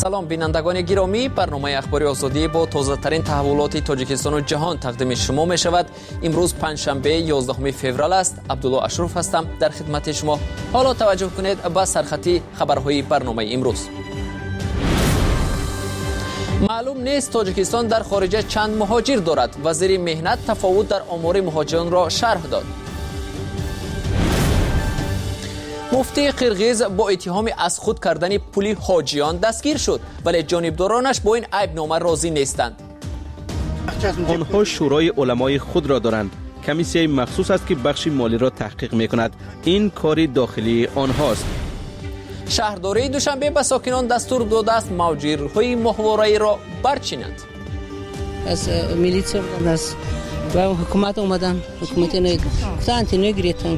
سلام بینندگان گرامی، برنامه اخباری آزادی با تازه ترین تحولات تاجیکستان و جهان تقدیم شما می شود. امروز پنجشنبه 11 فوریه است. عبدالله اشرف هستم در خدمت شما. حالا توجه کنید به سرخطی خبرهای برنامه امروز. معلوم نیست تاجیکستان در خارج چند مهاجر دارد. وزیر مهنت تفاوت در آمار مهاجران را شرح داد. مفتی قرقیز با اتهام از خود کردن پول حاجیان دستگیر شد، ولی جانبدارانش با این عیبنامه راضی نیستند. آنها شورای علمای خود را دارند. کمیسیه مخصوص است که بخش مالی را تحقیق می‌کند. این کاری داخلی آنهاست. شهرداری دوشنبه به ساکنان دستور داده است موجودهای ماهواره‌ای را برچینند. از میلیسیا از و حکومت اومدن، حکومت نگرفتن.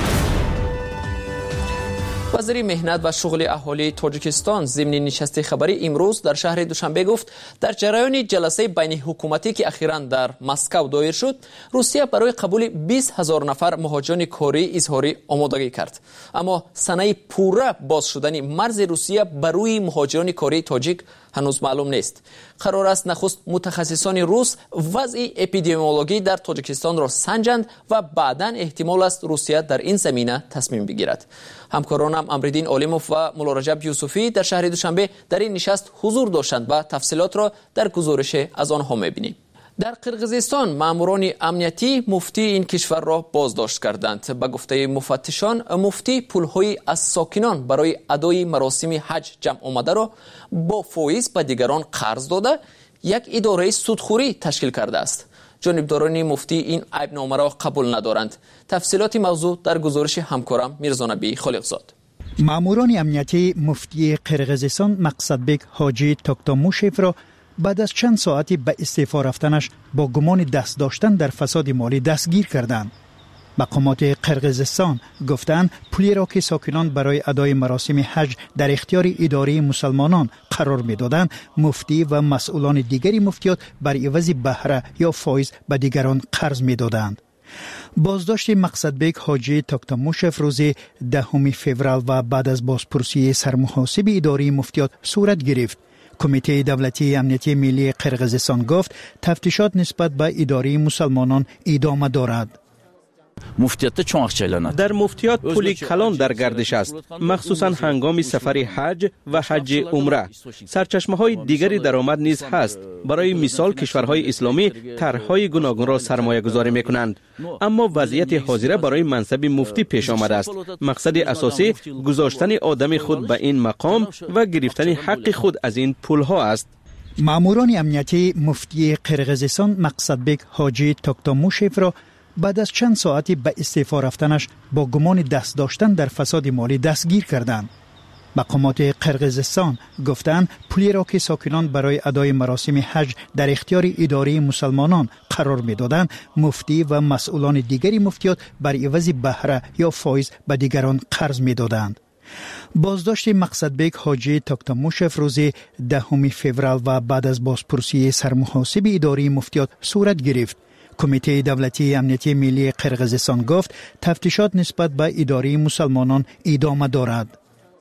وزیر مهنت و شغل اهالی تاجیکستان ضمن نشست خبری امروز در شهر دوشنبه گفت در جریان جلسه بین حکومتی که اخیراً در مسکو دایر شد، روسیه برای قبول 20,000 نفر مهاجران کاری اظهار آمادگی کرد. اما سنه پوره باز شدن مرز روسیه بر روی مهاجران کاری تاجیک هنوز معلوم نیست. قرار است نخست متخصصان روس وضع اپیدمیولوژی در تاجیکستان را سنجند و بعداً احتمال است روسیه در این زمینه تصمیم بگیرد. همکارانم امردین عالموف و مولا رجب یوسفی در شهر دوشنبه در این نشست حضور داشتند و تفصیلات را در گزارش از آنها می‌بینیم. در قرقیزستان ماموران امنیتی مفتی این کشور را بازداشت کردند. به گفته مفتشان، مفتی پول‌های از ساکنان برای ادای مراسم حج جمع آمده را با فایز به دیگران قرض داده یک اداره سودخوری تشکیل کرده است. جانبداران مفتی این عیبنامه را قبول ندارند. تفصیلات موضوع در گزارش همکارم میرزا نبی خالقزاد. ماموران امنیتی مفتی قرقیزستان مقصدبک حاجی توکتاموشف را بعد از چند ساعتی به استعفا رفتنش با گمان دست داشتن در فساد مالی دستگیر کردند. مقامات قرقیزستان گفتند پولی را که ساکنان برای ادای مراسم حج در اختیار اداره مسلمانان قرار می‌دادند، مفتی و مسئولان دیگری مفتیات بر عوض بهره یا فایز به دیگران قرض می‌دادند. بازداشت مقصدبک حاجی توکتاموشف روز 10 فوریه و بعد از بازپرسی سرمحاسب اداره مفتیات صورت گرفت. کمیته دولتی امنیتی ملی قرقیزستان گفت تفتیشات نسبت به اداره مسلمانان ادامه دارد. در مفتیات پول کلان در گردش است، مخصوصا هنگام سفر حج و حج عمره. سرچشمه‌های دیگری درآمد نیز هست. برای مثال کشورهای اسلامی طرح‌های گوناگون را سرمایه‌گذاری می‌کنند، اما وضعیت حاضره برای منصب مفتی پیش آمده است. مقصد اساسی گذاشتن آدم خود به این مقام و گرفتن حق خود از این پول‌ها است. ماموران امنیتی مفتی قرقیزستان مقصدبک حاجی توکتاموشف را بعد از چند ساعتی به استعفا رفتنش با گمان دست داشتن در فساد مالی دستگیر کردند. مقامات قرقیزستان گفتند پولی را که ساکنان برای ادای مراسم حج در اختیار اداره مسلمانان قرار می‌دادند، مفتی و مسئولان دیگری مفتیات بر عوض بهره یا فایز به دیگران قرض می‌دادند. بازداشت مقصدبک حاجی توکتاموشف روز 10 فوریه و بعد از بازپرسی سرمحاسب اداره مفتیات صورت گرفت. کمیته دولتی امنیتی ملی قرقیزستان گفت تفتیشات نسبت به اداره مسلمانان ادامه دارد.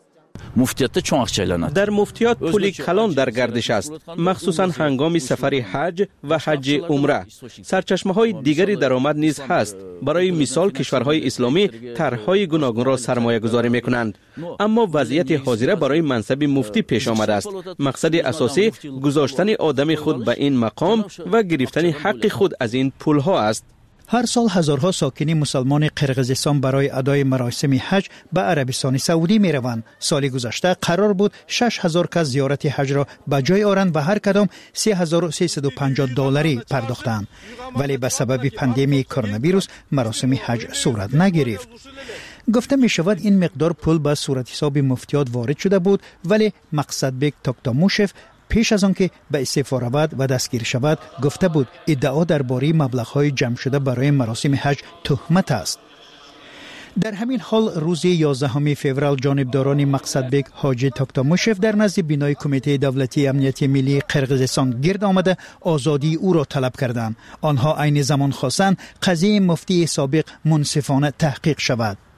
در مفتیات پول کلان در گردش است، مخصوصا هنگام سفر حج و حج عمره. سرچشمه‌های دیگری درآمد نیز هست. برای مثال کشورهای اسلامی طرح‌های گوناگون را سرمایه‌گذاری می‌کنند، اما وضعیت حاضره برای منصب مفتی پیش آمده است. مقصد اساسی گذاشتن آدم خود به این مقام و گرفتن حق خود از این پول‌ها است. هر سال هزارها ساکن مسلمان قرقیزستان برای ادای مراسم حج به عربستان سعودی می روند. سال گذشته قرار بود 6,000 کس زیارت حج را به جای آورند و هر کدام $3,350 پرداختند، ولی به سبب پاندمی کرونا ویروس مراسم حج صورت نگرفت. گفته می شود این مقدار پول به صورت حساب مفتیات وارد شده بود، ولی مقصدبک توکتاموشف پیش از آن که به استعفا رود و دستگیر شود گفته بود ادعا درباره مبلغ‌های جمع شده برای مراسم حج تهمت است. در همین حال روز 11 فوریه جانبداران مقصدبک حاجی توکتاموشف در نزد بینای کمیته دولتی امنیتی ملی قرقیزستان گرد آمده آزادی او را طلب کردند. آنها عین زمان خواستند قضیه مفتی سابق منصفانه تحقیق شود.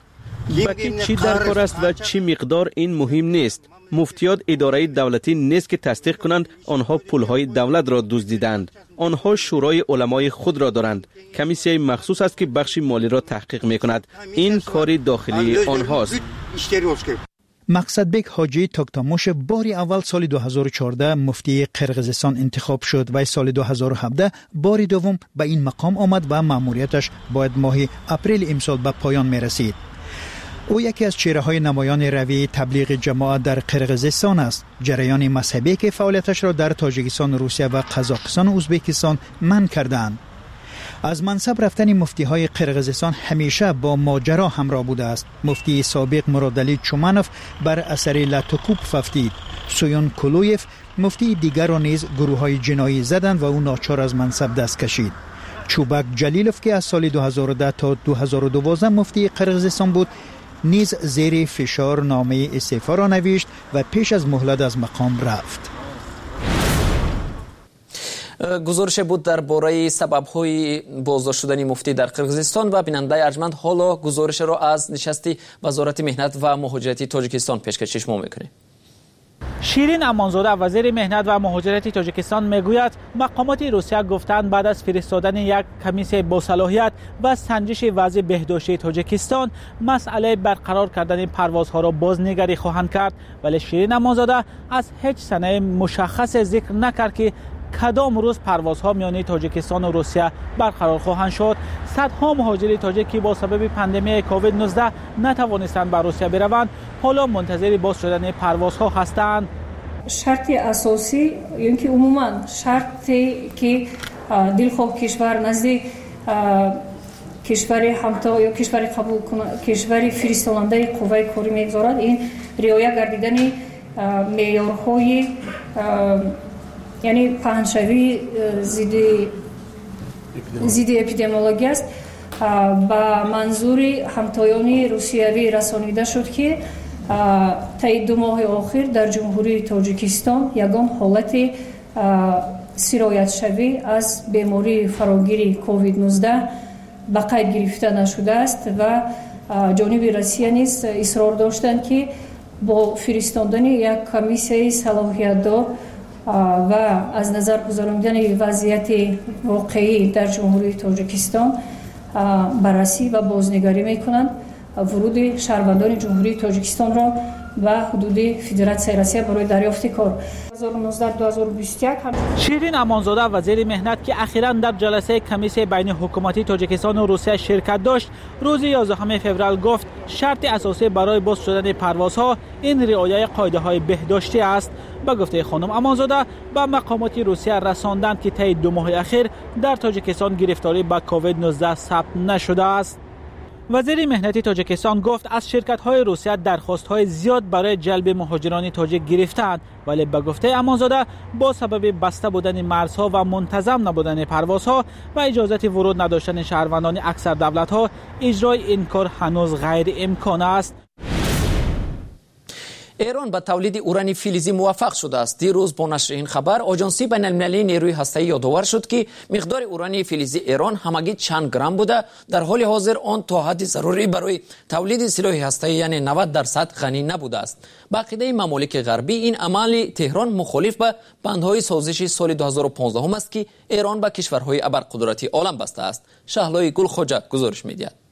بکی چی در کار است و چی مقدار این مهم نیست. مفتیان اداره دولتی نیست که تصدیق کنند آنها پولهای دولت را دزدیدند. آنها شورای علمای خود را دارند. کمیسیه مخصوص است که بخش مالی را تحقیق می کند. این کاری داخلی آنهاست. مقصدبک حاجی توکتاموش باری اول سال 2014 مفتی قرقیزستان انتخاب شد و سال 2017 باری دوم به این مقام آمد و مأموریتش باید ماه اپریل امسال به پایان می رسید. او یکی از چهره‌های نمایان روی تبلیغ جماعت در قرقیزستان است. جریان مذهبی که فعالیتش را در تاجیکستان، روسیه و قزاقستان و ازبکستان منع کردند. از منصب رفتن مفتی‌های قرقیزستان همیشه با ماجرا همراه بوده است. مفتی سابق مرادعلی چومانوف بر اثر لاتوکوب ففتید. سویون کلویف مفتی دیگر را نیز گروه‌های جنایی زدند و او ناچار از منصب دست کشید. چوبک جلیلوف که از سال 2010 تا 2012 مفتی قرقیزستان بود، نیز زیر فشار نامه استعفا را نوشت و پیش از مهلت از مقام رفت. گزارش بود درباره سبب‌های بازداشت شدن مفتی در قرقیزستان و بیننده ارجمند حالا گزارش را از نشست وزارت مهنت و مهاجرت تاجیکستان پیشکش ما می‌کنیم. شیرین امانزاده وزیر مهنت و مهاجرت تاجیکستان میگوید مقامات روسیه گفتند بعد از فرستادن یک کمیسیون با صلاحیت و سنجش وضع بهداشتی تاجیکستان مسئله برقرار کردن پروازها را بازنگری خواهند کرد، ولی شیرین امانزاده از هیچ سنه مشخص ذکر نکرد که کدام روز پروازها میان تاجیکستان و روسیه برقرار خواهند شد. صدها مهاجر تاجیک که با سبب پاندمی کووید 19 نتوانستند به روسیه بروند حالا منتظر باز شدن پروازها هستند. شرط اساسی یعنی که عموما شرطی که دلخواه کشور نزد کشور همتا یا کشور قبول کننده کشور فرستاننده قوه کاری میگذارد این رعایت گردیدن معیارهای یعنی پنهانشوی ضد اپیدمیولوژی است. با منظور همتایان روسیوی رسانیده شد که طی 2 ماه آخر در جمهوری تاجیکستان یگان حالت سرایت شوی از بیماری فراگیر کووید 19 به قید گرفته نشده است و جانب روسیه نیز اصرار داشتند که با فرستادن یک کمیسیون صلاحیت‌دار و از نظر گذراندن وضعیت واقعی در جمهوری تاجیکستان بررسی و بازنگری میکنند ورود شهروندان جمهوری تاجیکستان را به حدود فدراسیون روسیه برای دریافت کار 2019-2021. شیرین امانزاده وزیر مهنت که اخیراً در جلسه کمیسیون بین حکومتی تاجیکستان و روسیه شرکت داشت روز 11 فوریه گفت شرط اساسی برای باز شدن پروازها این رعایت قاعده‌های بهداشتی است. با گفته خانم امانزاده به مقامات روسیه رساندند که طی 2 ماه اخیر در تاجیکستان گرفتاری به کووید 19 ثبت نشده است. وزیر مهنت تاجیکستان گفت از شرکت‌های روسیه درخواست‌های زیاد برای جلب مهاجران تاجیک گرفتند، ولی به گفته امانزاده با سبب بسته بودن مرزها و منتظم نبودن پروازها و اجازه ورود نداشتن شهروندان اکثر دولت‌ها اجرای این کار هنوز غیر امکان است. ایران به تولید اوران فلزی موفق شده است. دیروز با نشر این خبر آژانسی بین المللی نیروی هسته‌ای یادآور شد که مقدار اوران فلزی ایران همگی چند گرم بوده. در حال حاضر آن تا حد ضروری برای تولید سلاح هسته‌ای یعنی 90% غنی نبوده است. به عقیده ممالک غربی این عمل تهران مخالف به بندهای سازش سال 2015 است که ایران به کشورهای ابرقدرتی عالم بسته است. شهلای گلخوجه گزارش می‌دهد.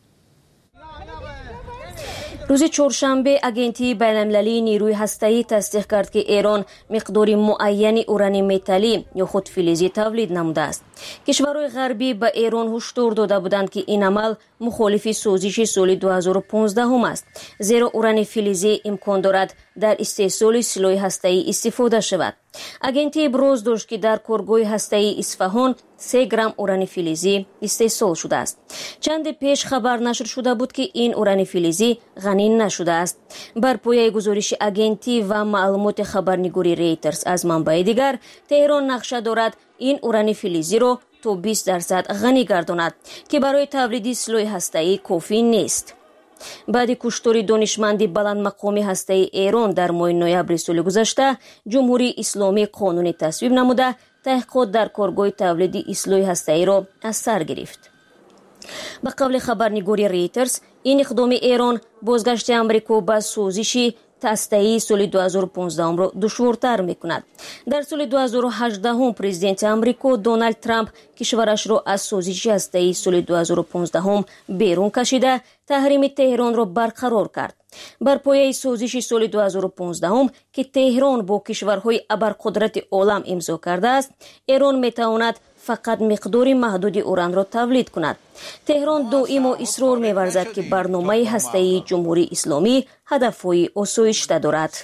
روز چهارشنبه اگنتی بین‌المللی نیروی هسته‌ای تصدیق کرد که ایران مقدار معینی اوران متلی یا خود فلزی تولید نموده است. کشورهای غربی به ایران هشدار داده بودند که این عمل مخالف سازش سال 2015 است، زیرا اوران فلزی امکان دارد در استحصال سلاح هسته‌ای استفاده شود. اگنتی ابراز داشت که در کارگاه هسته‌ای اصفهان 3 گرم اوران فلزی استحصال شده است. چند پیش خبر نشر شده بود که این اوران فلزی غنی نشده است. بر پایه گزارش اگنتی و معلومات خبرنگاری ریترز از منبع دیگر، تهران نقشه دارد این اوران فلزی را تا 20% غنی گرداند که برای تولید سلاح هسته‌ای کافی نیست. بعد کشتار دانشمند بلند مقام هسته‌ای ایران در ماه نوامبر سال گذشته، جمهوری اسلامی قانون تصویب نموده تحقیقات در کارگاه تولید سلاح هسته‌ای را از سر گرفت. به قول خبرنگاری ریترز، این اقدام ایران بازگشت امریکا به سازش هسته‌ای سال 2015 را دشوارتر می‌کند. در سال 2018 پرزیدنت امریکا دونالد ترامپ کشورش را از سازش هسته‌ای سال 2015 بیرون کشیده تحریم تهران را برقرار کرد. بر پایه سازش سال 2015 که تهران با کشورهای ابرقدرت عالم امضا کرده است، ایران می‌تواند فقط مقدار محدود اوران را تولید کند. تهران دائما اصرار می‌ورزد که برنامه هسته‌ای جمهوری اسلامی هدف‌های آسایشته دارد.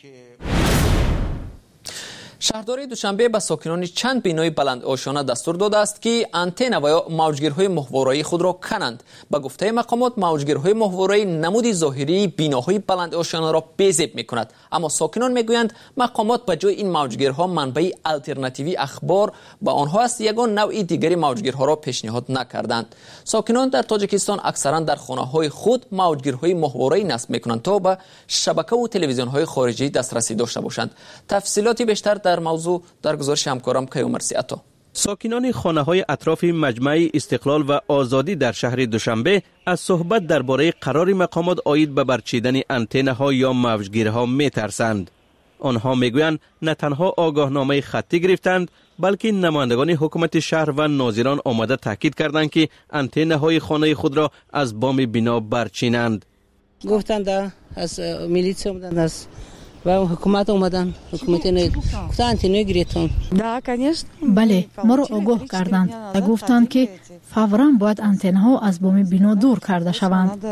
شهرداری دوشنبه به ساکنان چند بینای بلند آشانه دستور داده است که آنتن و یا موجگیرهای ماهواره‌ای خود را کنند. به گفته مقامات موجگیرهای ماهواره‌ای نمود ظاهری بیناهای بلند آشانه را بی‌ضبط می‌کند، اما ساکنان می‌گویند مقامات به جای این موجگیرها منبع الटरनेटिव्ی اخبار به آنها است یگان نوع دیگری موجگیرها را پیشنهاد نکردند. ساکنان در تاجیکستان اکثرا در خانه‌های خود موجگیرهای ماهواره‌ای نصب می‌کنند تا به شبکه و تلویزیون‌های خارجی دسترسی داشته باشند. تفصیلات بیشتر در موضوع در گزارش همکارم کیومرسی عطا. ساکنان خانه‌های اطراف مجمع استقلال و آزادی در شهر دوشنبه از صحبت درباره قرار مقامات عاید به برچیدن آنتن‌ها یا موجگیرها می‌ترسند. آنها می‌گویند نه تنها آگاهنامه خطی گرفتند، بلکه نمایندگان حکومت شهر و ناظران آمده تاکید کردند که آنتن‌های خانه خود را از بام بنا برچینند. گفتند از میلیتس اومدن از و حکومت اومدن، حکومت گفتن آنتن گرفتن. بله، ما را آگاه کردند و گفتند که فوراً باید آنتن ها از بام بنا دور کرده شوند.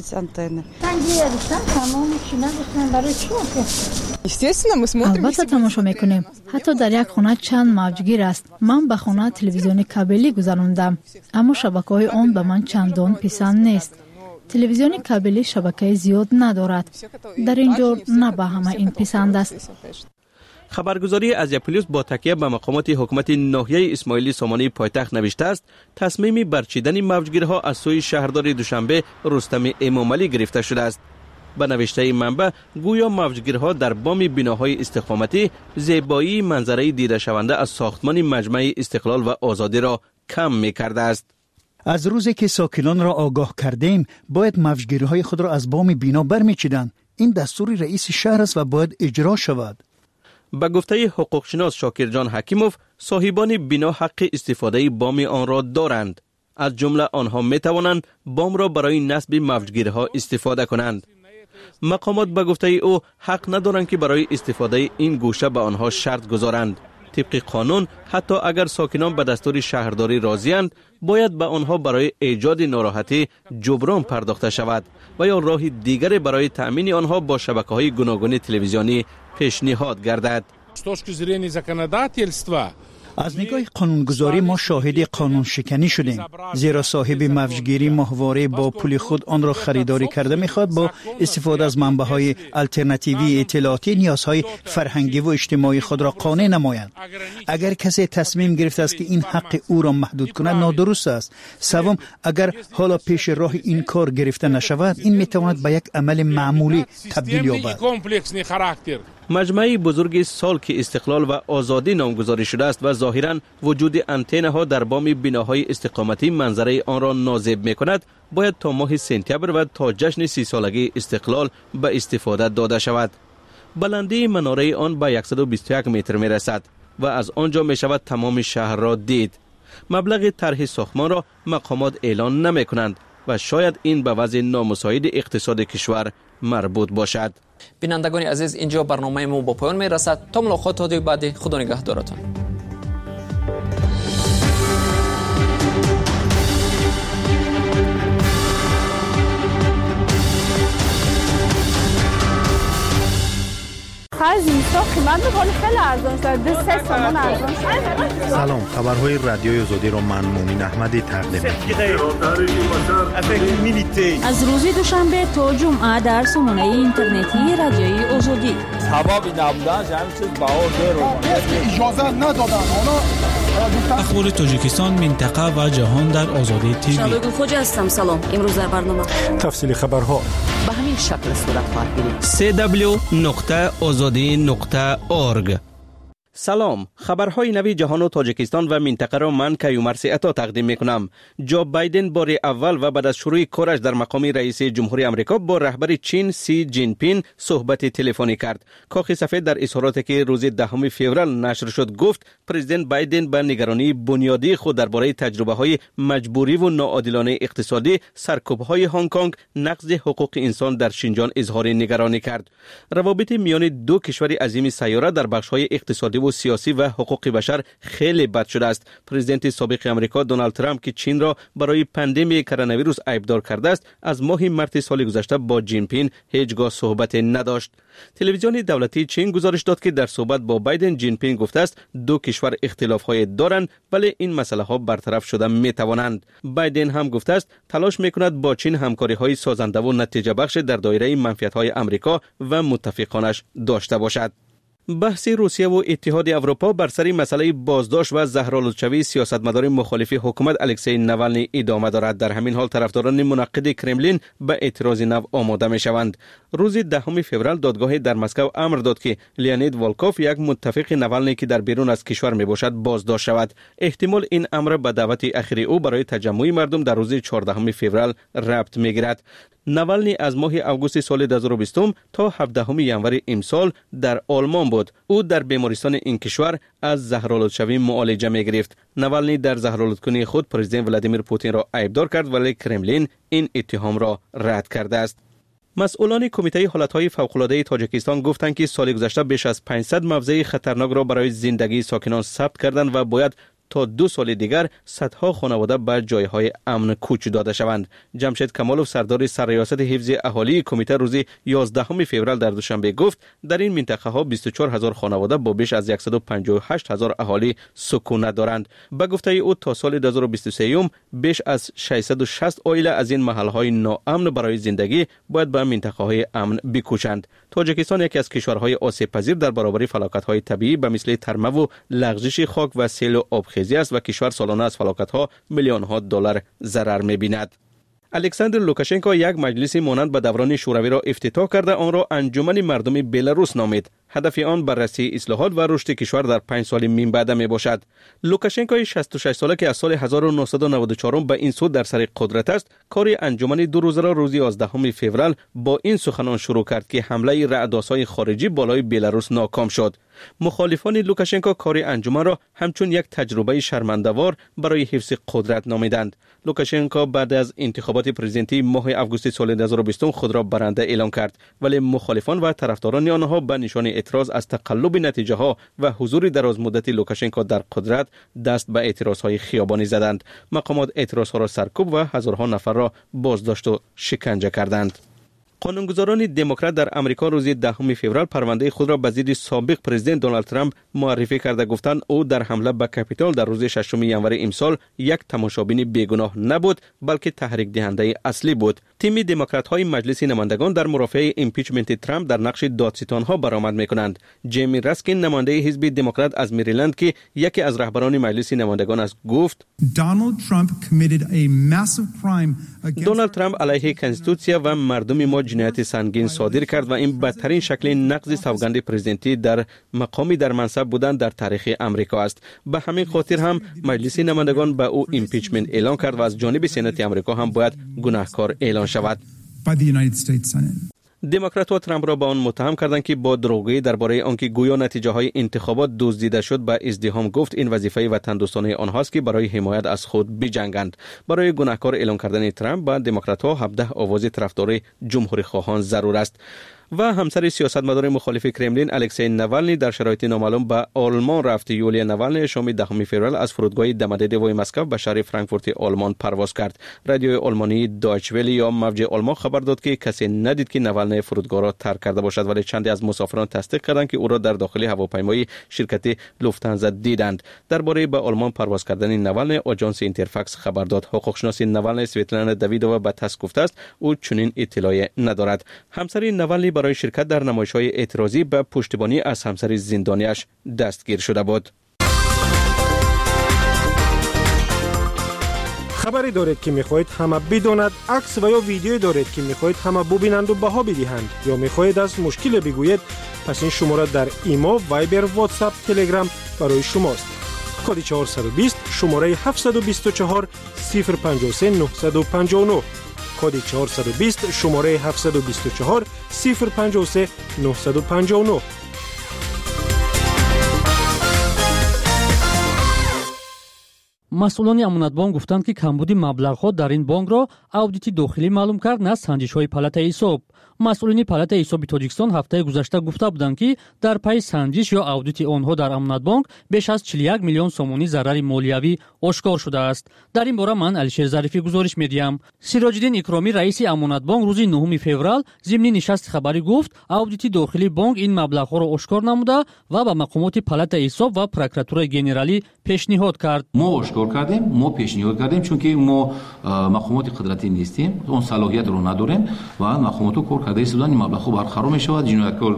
البته تماشا میکنیم. حتی در یک خانه چند موجگیر است. من به خانه تلویزیون کابلی گذراندم، اما شبکه‌های آن به من چندان پسند نیست. تلویزیون کابلی شبکه زیاد ندارد. در اینجا نه به همه این پسند است. خبرگزاری ازیاپولیس با تکیه به مقامات حکومت ناحیه اسماعیلی سامانی پایتخت نوشته است تصمیم برچیدن موجگیرها از سوی شهردار دوشنبه رستم امامعلی گرفته شده است. به نوشته منبع گویا موجگیرها در بام بناهای استقامتی زیبایی منظره دیده شونده از ساختمان مجمع استقلال و آزادی را کم می‌کرده است. از روزی که ساکنان را آگاه کردیم باید موجگیرهای خود را از بام بنا برمی‌چیدند. این دستور رئیس شهر است و باید اجرا شود. به گفته حقوقشناس شاکرجان حکیموف، صاحبان بنا حق استفاده بام آن را دارند. از جمله آنها می توانند بام را برای نصب موجگیرها استفاده کنند. مقامات به گفته او حق ندارند که برای استفاده این گوشه به آنها شرط گذارند. طبق قانون حتی اگر ساکنان به دستور شهرداری راضی‌اند باید به آنها برای ایجاد ناراحتی جبران پرداخته شود و یا راه دیگری برای تأمین آنها با شبکه‌های گوناگون تلویزیونی پیشنهاد گردد. از نگاه قانونگذاری ما شاهد قانون شکنی شدیم، زیرا صاحب موجگیری ماهواره با پول خود آن را خریداری کرده میخواد با استفاده از منبع‌های الटरनेटिव्ی اطلاعاتی نیازهای فرهنگی و اجتماعی خود را قانع نماید. اگر کسی تصمیم گرفته است که این حق او را محدود کند نادرست است. سوم، اگر حالا پیش راه این کار گرفته نشود این میتواند به یک عمل معمولی تبدیل یابد. مجمع بزرگ سال که استقلال و آزادی نامگذاری شده است و ظاهراً وجود آنتن‌ها در بام بناهای استقامتی منظره آن را نازب می‌کند، باید تا ماه سپتامبر و تا جشن 30 سالگی استقلال به استفاده داده شود. بلندی مناره آن به 121 متر می‌رسد و از آنجا می‌شود تمام شهر را دید. مبلغ طرح ساختمان را مقامات اعلان نمی‌کنند و شاید این به وضع نامساعد اقتصاد کشور مربوط باشد. بینندگان عزیز، اینجا برنامه ما با پایان میرسد. تا ملاقات بعدی، خدا نگهدارتان. سلام، خبرهای رادیوی آزادی را من مومن احمدی تقدیم می‌کنم. از روز دوشنبه تا جمعه در سامانه اینترنتی رادیوی آزادی. حبابی نبودن همین چیز باور اجازه ندادن. اخبار تاجیکستان، منطقه و جهان در آزادی تیوی. شبگون خوش هستم. سلام. امروز در برنامه تفصیل خبرها به همین شکل صورت خواهد گرفت. www.azadi.org سلام، خبرهای نوی جهان و تاجیکستان و منطقه را من کیومرث عطا تقدیم میکنم. جو بایدن بار اول و بعد از شروع کارش در مقام رئیس جمهوری آمریکا با رهبر چین سی جین پین صحبت تلفنی کرد. کاخ سفید در اظهاراتی که روز 10 فوریه نشر شد گفت پرزیدنت بایدن به نگرانی بنیادی خود درباره تجربه‌های مجبوری و ناعادلانه اقتصادی، سرکوب‌های هنگ کنگ، نقض حقوق انسان در شینجان اظهار نگرانی کرد. روابط میان دو کشور عظیم سیاره در بخش‌های اقتصادی و سیاسی و حقوق بشر خیلی بد شده است. پرزیدنت سابق آمریکا دونالد ترامپ که چین را برای پاندمی کرونا ویروس عیبدار کرده است، از ماه مارس سال گذشته با جین پین هیچگاه صحبت نداشت. تلویزیون دولتی چین گزارش داد که در صحبت با بایدن جین پین گفته است دو کشور اختلاف‌های دارند ولی این مسئله‌ها برطرف شده می‌توانند. بایدن هم گفته است تلاش می‌کند با چین همکاری‌های سازنده و نتیجه بخش در دایره منفعت‌های آمریکا و متفقانش داشته باشد. بحث روسیه و اتحاد اروپا بر سر مسئله بازداشت و زهرآلودشوی سیاستمدار مخالف حکومت الکسی ناوالنی ادامه دارد. در همین حال طرفداران منعقد کرملین به اعتراض نو آماده می‌شوند. روز 10 فوریه دادگاه در مسکو امر داد که لیونید والکوف یک متفق ناوالنی که در بیرون از کشور میباشد بازداشت شود. احتمال این امر به دعوت اخیر او برای تجمع مردم در روز 14 فوریه ربط میگیرد. ناوالنی از ماه آگوست سال 2020 تا 17 ژانویه امسال در آلمان بود. او در بیمارستان این کشور از زهرآلودشوی معالجه می گرفت. ناوالنی در زهرآلودکنی خود پرزیدنت ولادیمیر پوتین را عیبدار کرد ولی کرملین این اتهام را رد کرده است. مسئولان کمیته حالتهای فوق‌العاده تاجیکستان گفتند که سال گذشته بیش از 500 مفزع خطرناک را برای زندگی ساکنان ثبت کردند و باید تا 2 سال دیگر صدها خانواده به جایهای امن کوچ داده شوند. جمشید کمالوف سردار سرریاست حفظ اهالی کمیته روز 11 فوریه در دوشنبه گفت در این منطقه ها 24000 خانواده با بیش از 158000 اهالی سکونت دارند. به گفته او تا سال 2023 بیش از 660 عائله از این محله های ناامن برای زندگی باید به منطقه های امن بکوچند. تاجیکستان یکی از کشورهای آسیب پذیر در برابر فلاکت های طبیعی به مثل ترمه و لغزش خاک و سیل و آبخیزی است و کشور سالانه از فلاکت ها میلیون ها دلار ضرر می‌بیند. الکساندر لوکاشنکو یک مجلس مانند به دوران شوروی را افتتاح کرده آن را انجمن مردم بلاروس نامید. هدف آن بررسی اصلاحات و رشد کشور در 5 سال من بعد می باشد. لوکاشنکو 66 ساله که از سال 1994 به این سو در سر قدرت است، کار انجمن 2 روزه را روز 11 فوریه با این سخنان شروع کرد که حمله رعدآسای خارجی بالای بلاروس ناکام شد. مخالفان لوکاشنکو کار انجمن را همچون یک تجربه شرمنده‌وار برای حفظ قدرت نامیدند. لوکاشنکو بعد از انتخابات پرزیدنتی ماه آگوست سال 2020 خود را برنده اعلام کرد ولی مخالفان و طرفداران آنها به نشان اعتراض از تقلب نتیجه ها و حضور دراز مدتی لوکاشنکو در قدرت دست به اعتراض های خیابانی زدند. مقامات اعتراض ها را سرکوب و هزارها نفر را بازداشت و شکنجه کردند. قانونگذاران دموکرات در امریکا روز 10 فوریه پرونده خود را به ضد سابق پرزیدنت دونالد ترامپ معرفی کرده گفتند او در حمله به کپیتال در روز 6 ژانویه امسال یک تماشابین بیگناه نبود بلکه تحریک دهنده اصلی بود. تیم دموکرات های مجلس نمایندگان در مرافعه ایمپیچمنت ترامپ در نقش دادستان ها برآمد میکنند. جیمی راسکین نماینده حزب دموکرات از مریلند که یکی از رهبران مجلس نمایندگان است گفت دونالد ترامپ علیه کنستیتوسیا و مردم ما جنایت سنگین صادر کرد و این بدترین شکل نقض سوگند پرزیدنتی در مقامی در منصب بودن در تاریخ امریکا است. به همین خاطر هم مجلس نمایندگان به او ایمپیچمنت اعلان کرد و از جانب سنات امریکا هم باید گناهکار اعلان شود. دموکرات‌ها ترامپ را به آن متهم کردند که با دروغگویی درباره آنکه گویا نتیجه های انتخابات دزدیده شد به ازدحام گفت این وظیفه وطن دوستانه آنهاست که برای حمایت از خود بجنگند. برای گناهکار اعلان کردن ترامپ به دموکرات‌ها 17 آواز طرفدار جمهوری خواهان ضرور است. و همسر سیاستمدار مخالف کرملین الکسی ناوالنی در شرایط نامعلوم به آلمان رفت. یولیا ناوالنی شام 10 فوریه از فرودگاه دمدیدوی مسکو به شهر فرانکفورت آلمان پرواز کرد. رادیوی آلمانی دایچ ولی یا موج آلمان خبر داد که کسی ندید که ناوالنی فرودگاه را ترک کرده باشد ولی چندی از مسافران تصدیق کردند که او را در داخل هواپیمای شرکت لوفتانزا دیدند. درباره به آلمان پرواز کردن ناوالنی آژانس اینترفاکس خبر داد. حقوقشناس ناوالنی سویتلانا دویدووا به تاس گفته است او چنین اطلاعی ندارد. همسر ناوالنی برای شرکت در نمایش‌های اعتراضی به پشتیبانی از همسر زندانیش دستگیر شده بود. خبری دارید که میخواهید همه بداند، عکس و یا ویدیویی دارید که میخواهید همه ببینند و بها بدهند یا میخواهید از مشکل بگویید، پس این شماره در ایمو، وایبر، واتساپ، تلگرام برای شماست. کد 420 شماره 724 053 959. کد 420 شماره 724 053 959. مسئولان امانتبانک گفتند که کمبود مبلغ‌ها در این بانک را اودیت داخلی معلوم کرد، نه سنجش‌های پالات حساب. مسئولین پالات حساب تاجیکستان هفته گذشته گفته بودند که در پی سنجش یا اودیت آنها در امانتبانک بیش از 41 میلیون سومانی ضرر مالیوی آشکار شده است. در این باره من الشیر ظریفی گزارش می‌دهم. سیراج‌الدین اکرامی رئیس امانتبانک روز 9 فوریه ضمن نشست خبری گفت اودیت داخلی بانک این مبلغ‌ها را آشکار نموده و به مقامات پالات حساب و پروکراتورای گنرالی پیشنهاد کرد. ما پیشنهاد کردیم چون که ما مقامات قدرتی نیستیم، اون صلاحیت رو نداریم و مقامات کار کرده ایستادن این مبلغ برقرار میشود، جنایتکار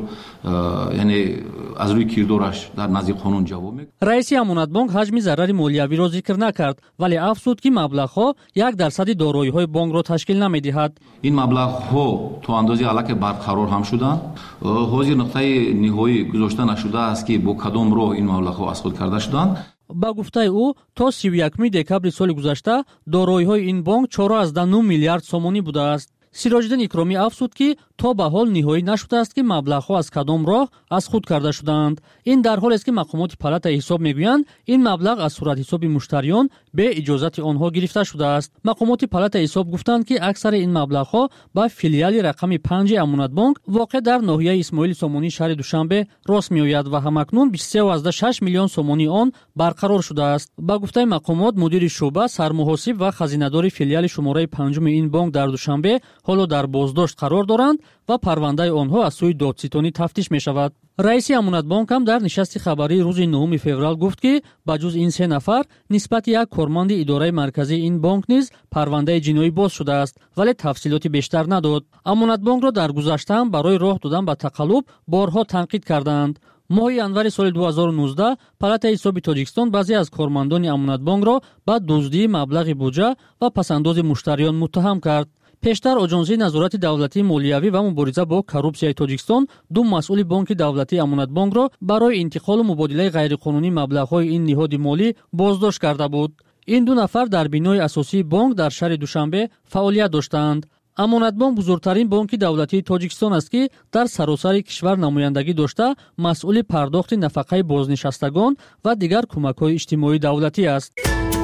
یعنی از روی کردارش در نزد قانون جواب میگیرد. رئیس امانتبانک حجم ضرر مالیوی را ذکر نکرد، ولی افزود که مبلغ‌ها 1% دارایی‌های بانک را تشکیل نمی‌دهد. این مبلغ‌ها تو اندازه الک برقرار هم شدند. حاضر نقطه نهایی گذاشته نشده است که با کدام راه این مبلغ‌ها اسقاط کرده شدند. با گفته او تا 31 دکبر سال گذشته دارایی‌های این بانک 4.9 میلیارد سومانی بوده است. سیراج‌الدین اکرامی افزود که تا به حال نهایی نشده است که مبلغ‌ها از کدام راه از خود کرده شدند. این در حالی است که مقامات پالات حساب میگویند این مبلغ از صورت حساب مشتریان به اجازت آنها گرفته شده است. مقامات پالات حساب گفتند که اکثر این مبلغ‌ها با فیلیال رقم 5 امانتبانک واقع در ناحیه اسماعیل سومانی شهر دوشنبه راست میآید و همکنون 23.6 میلیون سومانی آن برقرار شده است. با گفته مقامات مدیر شعبه، سرمحاسب و خزینه‌دار فیلیال شماره 5 این بانک در دوشنبه حالا در بازداشت قرار دارند و پرونده آنها از سوی دادستانی تفتیش می شود. رئیس امانتبانک هم در نشست خبری روز 9 فوریه گفت که بجز این 3 نفر نسبت یک کارمند اداره مرکزی این بانک نیز پرونده جنایی باز شده است، ولی تفصیلاتی بیشتر نداد. امانتبانک را در گذشته هم برای راه دادن به تقلب بارها تنقید کردند. ماه январи соли 2019 پالات حساب تاجیکستان بعضی از کارمندان امانتبانک را با دزدی مبلغ بودجه و پسنداز مشتریان متهم کرد. پیشتر آژانسی نظارت دولتی مالیوی و مبارزه با کورپسیای تاجیکستان دو مسئول بانک دولتی امانتبانک را برای انتقال و مبادله غیرقانونی مبلغ‌های این نهاد مالی بازداشت کرده بود. این دو نفر در بنای اساسی بانک در شهر دوشنبه فعالیت داشتند. امانتبانک بزرگترین بانک دولتی تاجیکستان است که در سراسر کشور نمایندگی داشته مسئول پرداخت نفقه بازنشستگان و دیگر کمک‌های اجتماعی دولتی است.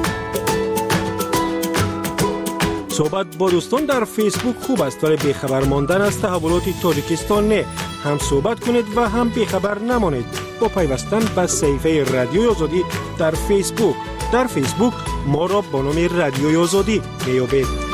صحبت با دوستان در فیسبوک خوب است، ولی بیخبر ماندن از تحولات تاجیکستان نه. هم صحبت کنید و هم بیخبر نمانید با پیوستن به صفحه رادیوی آزادی در فیسبوک. در فیسبوک ما را با نام رادیوی آزادی میابید.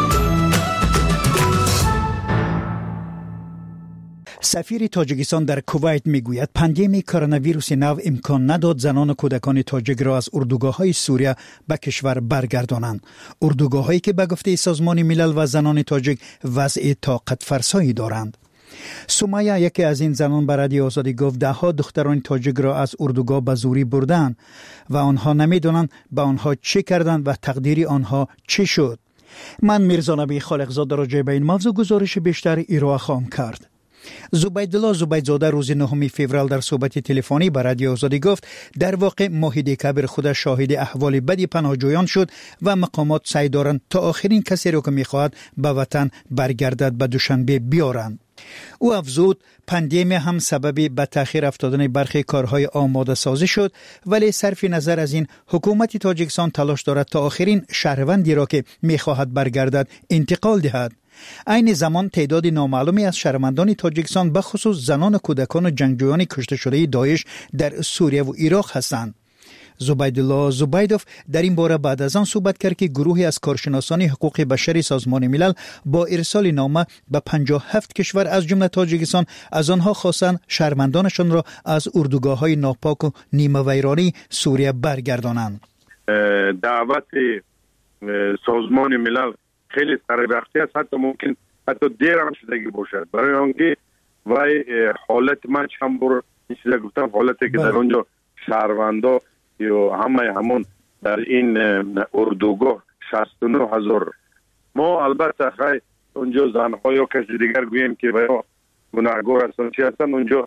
سفیر تاجیکستان در کویت میگوید پاندمی کرونا ویروس نو امکان نداد زنان و کودکان تاجیک را از اردوگاه‌های سوریه به کشور برگردانند. اردوگاه‌هایی که به گفته سازمان ملل و زنان تاجیک وضع طاقت فرسایی دارند. سومایا یکی از این زنان به رادیو آزادی گفت ده‌ها دختران تاجیک را از اردوگاه به زوری بردند و آنها نمیدونند به آنها چه کردند و تقدیر آنها چه شد. من میرزا نبی خالقزاده راجع به این موضوع گزارش بیشتر ارائه خواهم کرد. زبیدالله زبیدزاده روز 9 فوریه در صحبت تلفنی با رادیو آزادی گفت در واقع ماه دکبر خود شاهد احوال بدی پناهجویان شد و مقامات سعی دارند تا آخرین کسی را که میخواهد به وطن برگردد به دوشنبه بیارند. او افزود پاندمی هم سبب به تأخیر افتادن برخی کارهای آماده سازی شد، ولی صرف نظر از این حکومت تاجیکستان تلاش دارد تا آخرین شهروندی را که میخواهد برگردد انتقال دهد. این زمان تعداد نامعلومی از شهروندان تاجیکستان به خصوص زنان و کودکان و جنگجویان کشته شده داعش در سوریه و عراق هستند. زبیدالله زبیدوف در این باره بعد از آن صحبت کرد که گروهی از کارشناسان حقوق بشر سازمان ملل با ارسال نامه به 57 کشور از جمله تاجیکستان از آنها خواستند شهروندانشان را از اردوگاه‌های ناپاک و نیمه ویرانی سوریه برگردانند. دعوت سازمان ملل خیلی سربختی است، حتی ممکن حتی دیر هم شدگی باشد، برای آنکه وای حالت من چند بار این چیزا گفتم، حالتی که در اونجا شهروندا یا همون در این اردوگاه 69000. ما البته خیلی اونجا زنها یا کسی دیگر گوییم که باید گناهگار هستن چی هستن، اونجا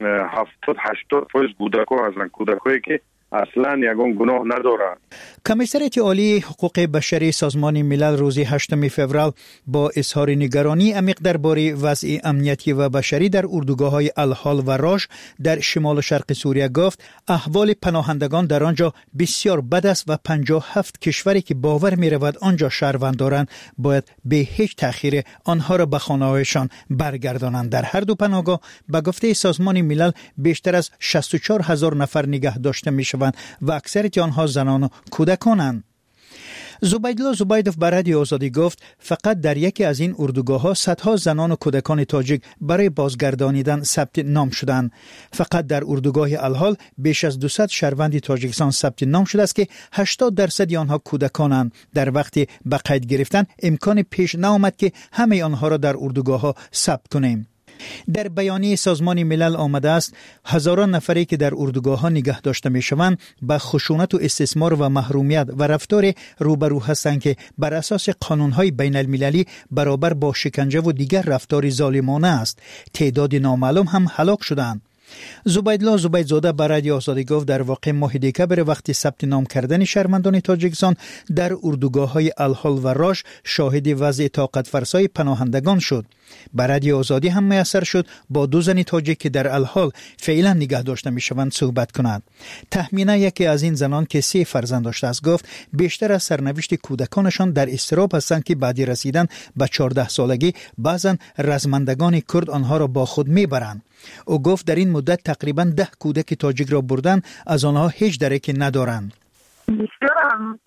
70-80% کودکان هستن، کودکایی که اصلا یگان گناه ندارند. کمیسریت عالی حقوق بشری سازمان ملل روز 8 فوریه با اظهار نگرانی عمیق درباره وضع امنیتی و بشری در اردوگاه‌های الحال و راش در شمال و شرق سوریه گفت احوال پناهندگان در آنجا بسیار بد است و 57 کشوری که باور می‌رود آنجا شهروند دارند باید به هیچ تأخیر آنها را به خانه‌هایشان برگردانند. در هر دو پناهگاه به گفته سازمان ملل بیشتر از 64000 نفر نگه داشته می‌شوند و اکثریت آنها زنان و کودکانند. زبیدالله زبیدوف به رادیو آزادی گفت فقط در یکی از این اردوگاه‌ها صدها زنان و کودکان تاجیک برای بازگردانیدن ثبت نام شدند. فقط در اردوگاه الحال بیش از 200 شهروند تاجیکستان ثبت نام شده است که 80% آنها کودکانند. در وقتی به قید گرفتن امکان پیش نیامد که همه آنها را در اردوگاه‌ها ثبت کنیم. در بیانیه سازمان ملل آمده است هزاران نفری که در اردوگاه‌ها نگه داشته می‌شوند با خشونت و استثمار و محرومیت و رفتار روبرو هستند که بر اساس قانون‌های بین‌المللی برابر با شکنجه و دیگر رفتار ظالمانه است. تعداد نامعلوم هم هلاک شدند. زبیدالله زبیدزاده به رادیو آزادی گفت در واقع ماه دکبر وقتی ثبت نام کردن شهروندان تاجیکستان در اردوگاه‌های الحال و راش شاهد وضع طاقت فرسای پناهندگان شد. به رادیو آزادی هم میسر شد با دو زن تاجیک که در الحال فعلا نگه داشته میشوند صحبت کند. تخمینا یکی از این زنان که 3 فرزند داشته است گفت بیشتر از سرنوشت کودکانشان در اضطراب هستند که بعد رسیدن به 14 سالگی بعضا رزمندگان کرد آنها را با خود میبرند. او گفت در این مدت تقریبا 10 کودک تاجیک را بردن، از آنها هیچ درکی ندارند. بسیار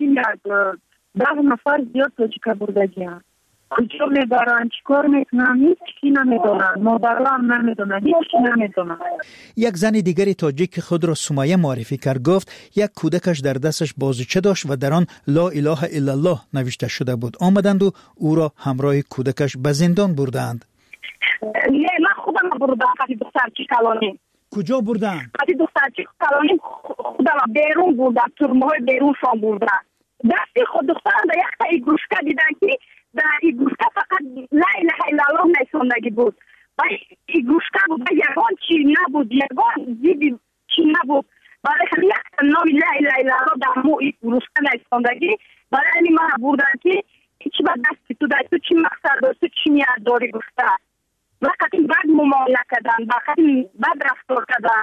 10 نفر زیاد تاجیک بردگی‌اند. کجا میبرن چیکار میکنن هیچ چیزی نمیدونن، مادران نمیدونن، هیچ نمیدونن. یک زن دیگری تاجیک که خود را سمیه معرفی کرد گفت یک کودکش در دستش بازیچه داشت و در آن لا اله الا الله نوشته شده بود. آمدند و او را همراه کودکش به زندان بردند. نه من خودم بردم قدی دخترچی کلانی. کجا بردن؟ قدی دخترچی کلانی خودم بیرون بردم، ترمهای بیرون شام بردم. دستی خود دخترم در یک تا ایگروشکه دیدن که در ایگروشکه فقط لا اله الا الله نشاندگی بود. و ایگروشکه بود و یگان چی نبود، یگان زیدی چی نبود. برای همین یک نامی لا اله الا الله در مو ایگروشکه نشاندگی برای همین من بردن که چی با دستی تو داری، تو چی مقصد داری، تو چی نیت داری گفته. وقتی بد ممالک کردن، وقتی بد رفتار کردن.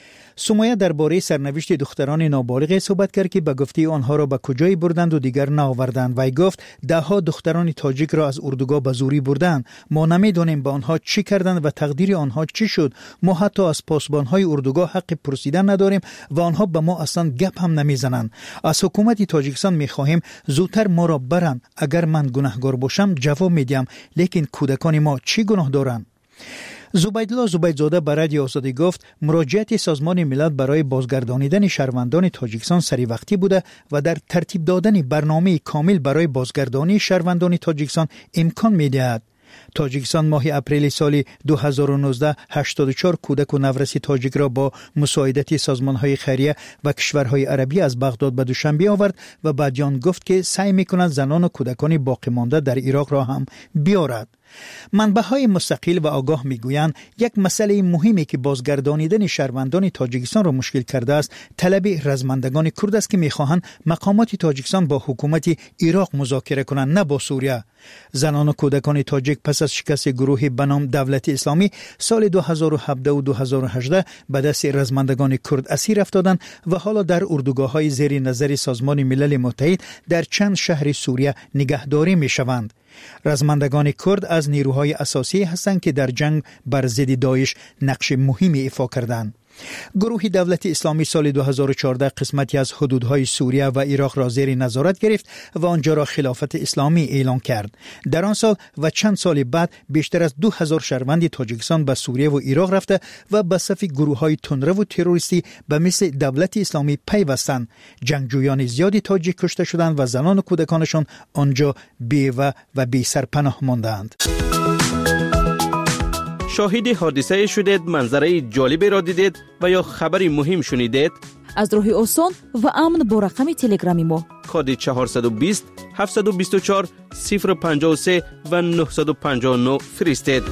سمیه درباره سرنوشت دختران نابالغ صحبت کرد که به گفته آنها را به کجای بردند و دیگر نآوردند. وی گفت 10 دختران تاجیک را از اردوگاه به زوری بردند. ما نمیدانیم به آنها چی کردند و تقدیر آنها چی شد. ما حتی از پاسبانهای اردوگاه حق پرسیدن نداریم و آنها به ما اصلا گپ هم نمیزنند. از حکومت تاجیکستان میخواهیم زودتر ما را برند. اگر من گناهگار باشم جواب میدم، لیکن کودکان ما چی گناه دارند؟ زبیدالله زبیدزاده به رادیو آزادی گفت مراجعت سازمان ملل برای بازگردانیدن شهروندان تاجیکستان سری وقتی بوده و در ترتیب دادن برنامه کامل برای بازگردانی شهروندان تاجیکستان امکان می‌دهد. تاجیکستان ماه اپریل سال 2019 84 کودک و نورسی تاجیک را با مساعدت سازمان‌های خیریه و کشورهای عربی از بغداد به دوشنبه آورد و بعد آن گفت که سعی می‌کند زنان و کودکان باقی مانده در عراق را هم بیارد. منبع‌های مستقل و آگاه میگویند یک مسئله مهمی که بازگردانیدن شهروندان تاجیکستان را مشکل کرده است طلب رزمندگان کرد است که میخواهند مقامات تاجیکستان با حکومت عراق مذاکره کنند، نه با سوریه. زنان و کودکان تاجیک پس از شکست گروهی به نام دولت اسلامی سال 2017 و 2018 به دست رزمندگان کرد اسیر افتادند و حالا در اردوگاه‌های زیر نظر سازمان ملل متحد در چند شهر سوریه نگهداری میشوند. رزمندگان کرد از نیروهای اساسی هستند که در جنگ بر ضد داعش نقش مهمی ایفا کردند. گروه دولت اسلامی سال 2014 قسمتی از حدودهای سوریه و عراق را زیر نظارت گرفت و آنجا را خلافت اسلامی اعلان کرد. در آن سال و چند سال بعد بیشتر از 2000 شهروند تاجیکستان به سوریه و عراق رفته و به صف گروه‌های تندرو و تروریستی به مثل دولت اسلامی پیوستند. جنگجویان زیادی تاجیک کشته شدند و زنان و کودکانشان آنجا بیوه و بی سرپناه ماندند. شاهد حادثه شدید، منظره جالبی را دیدید و یا خبری مهم شنیدید؟ аз роҳи осон ва амн бо рақами телеграми мо. کد 420 724 053 و 959 فرستید.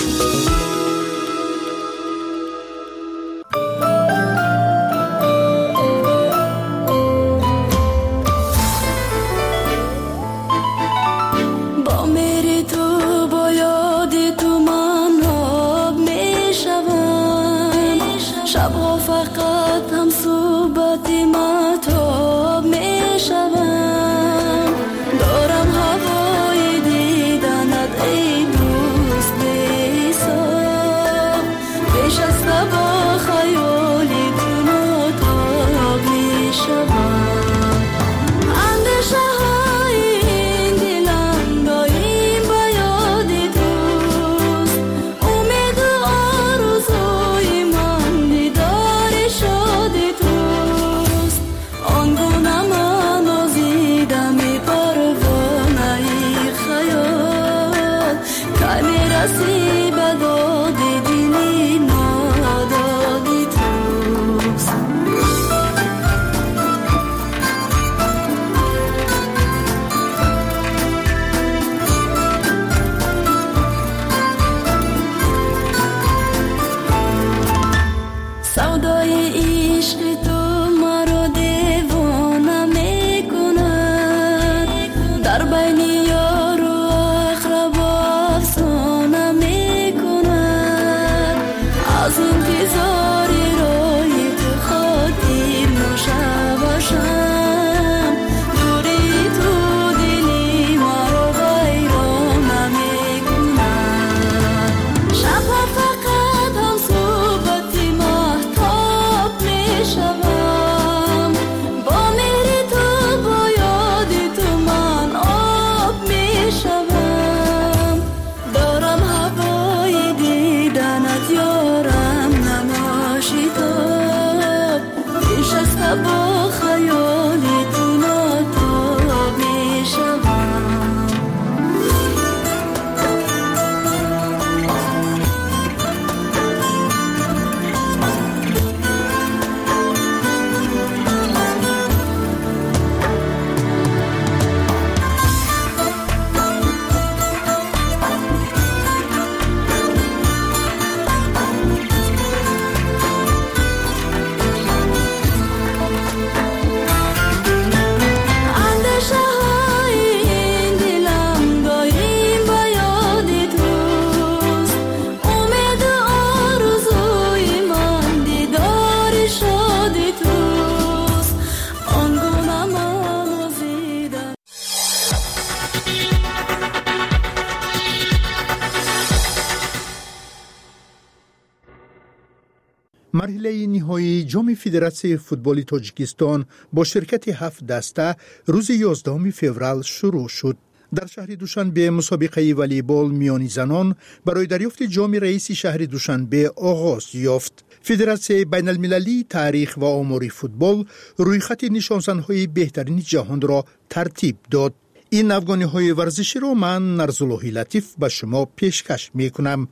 مرحله نهایی جام فدراسیون فوتبال تاجیکستان با شرکت 7 دسته روز 11 فوریه شروع شد. در شهر دوشنبه مسابقه والیبال میانی زنان برای دریافت جام رئیس شهر دوشنبه آغاز یافت. فدراسیون بین المللی تاریخ و آمار فوتبال روی خط نشانزن‌های بهترین جهان را ترتیب داد. این افغانی‌های ورزشی را من نرزاللهی لطیف به شما پیشکش می‌کنم.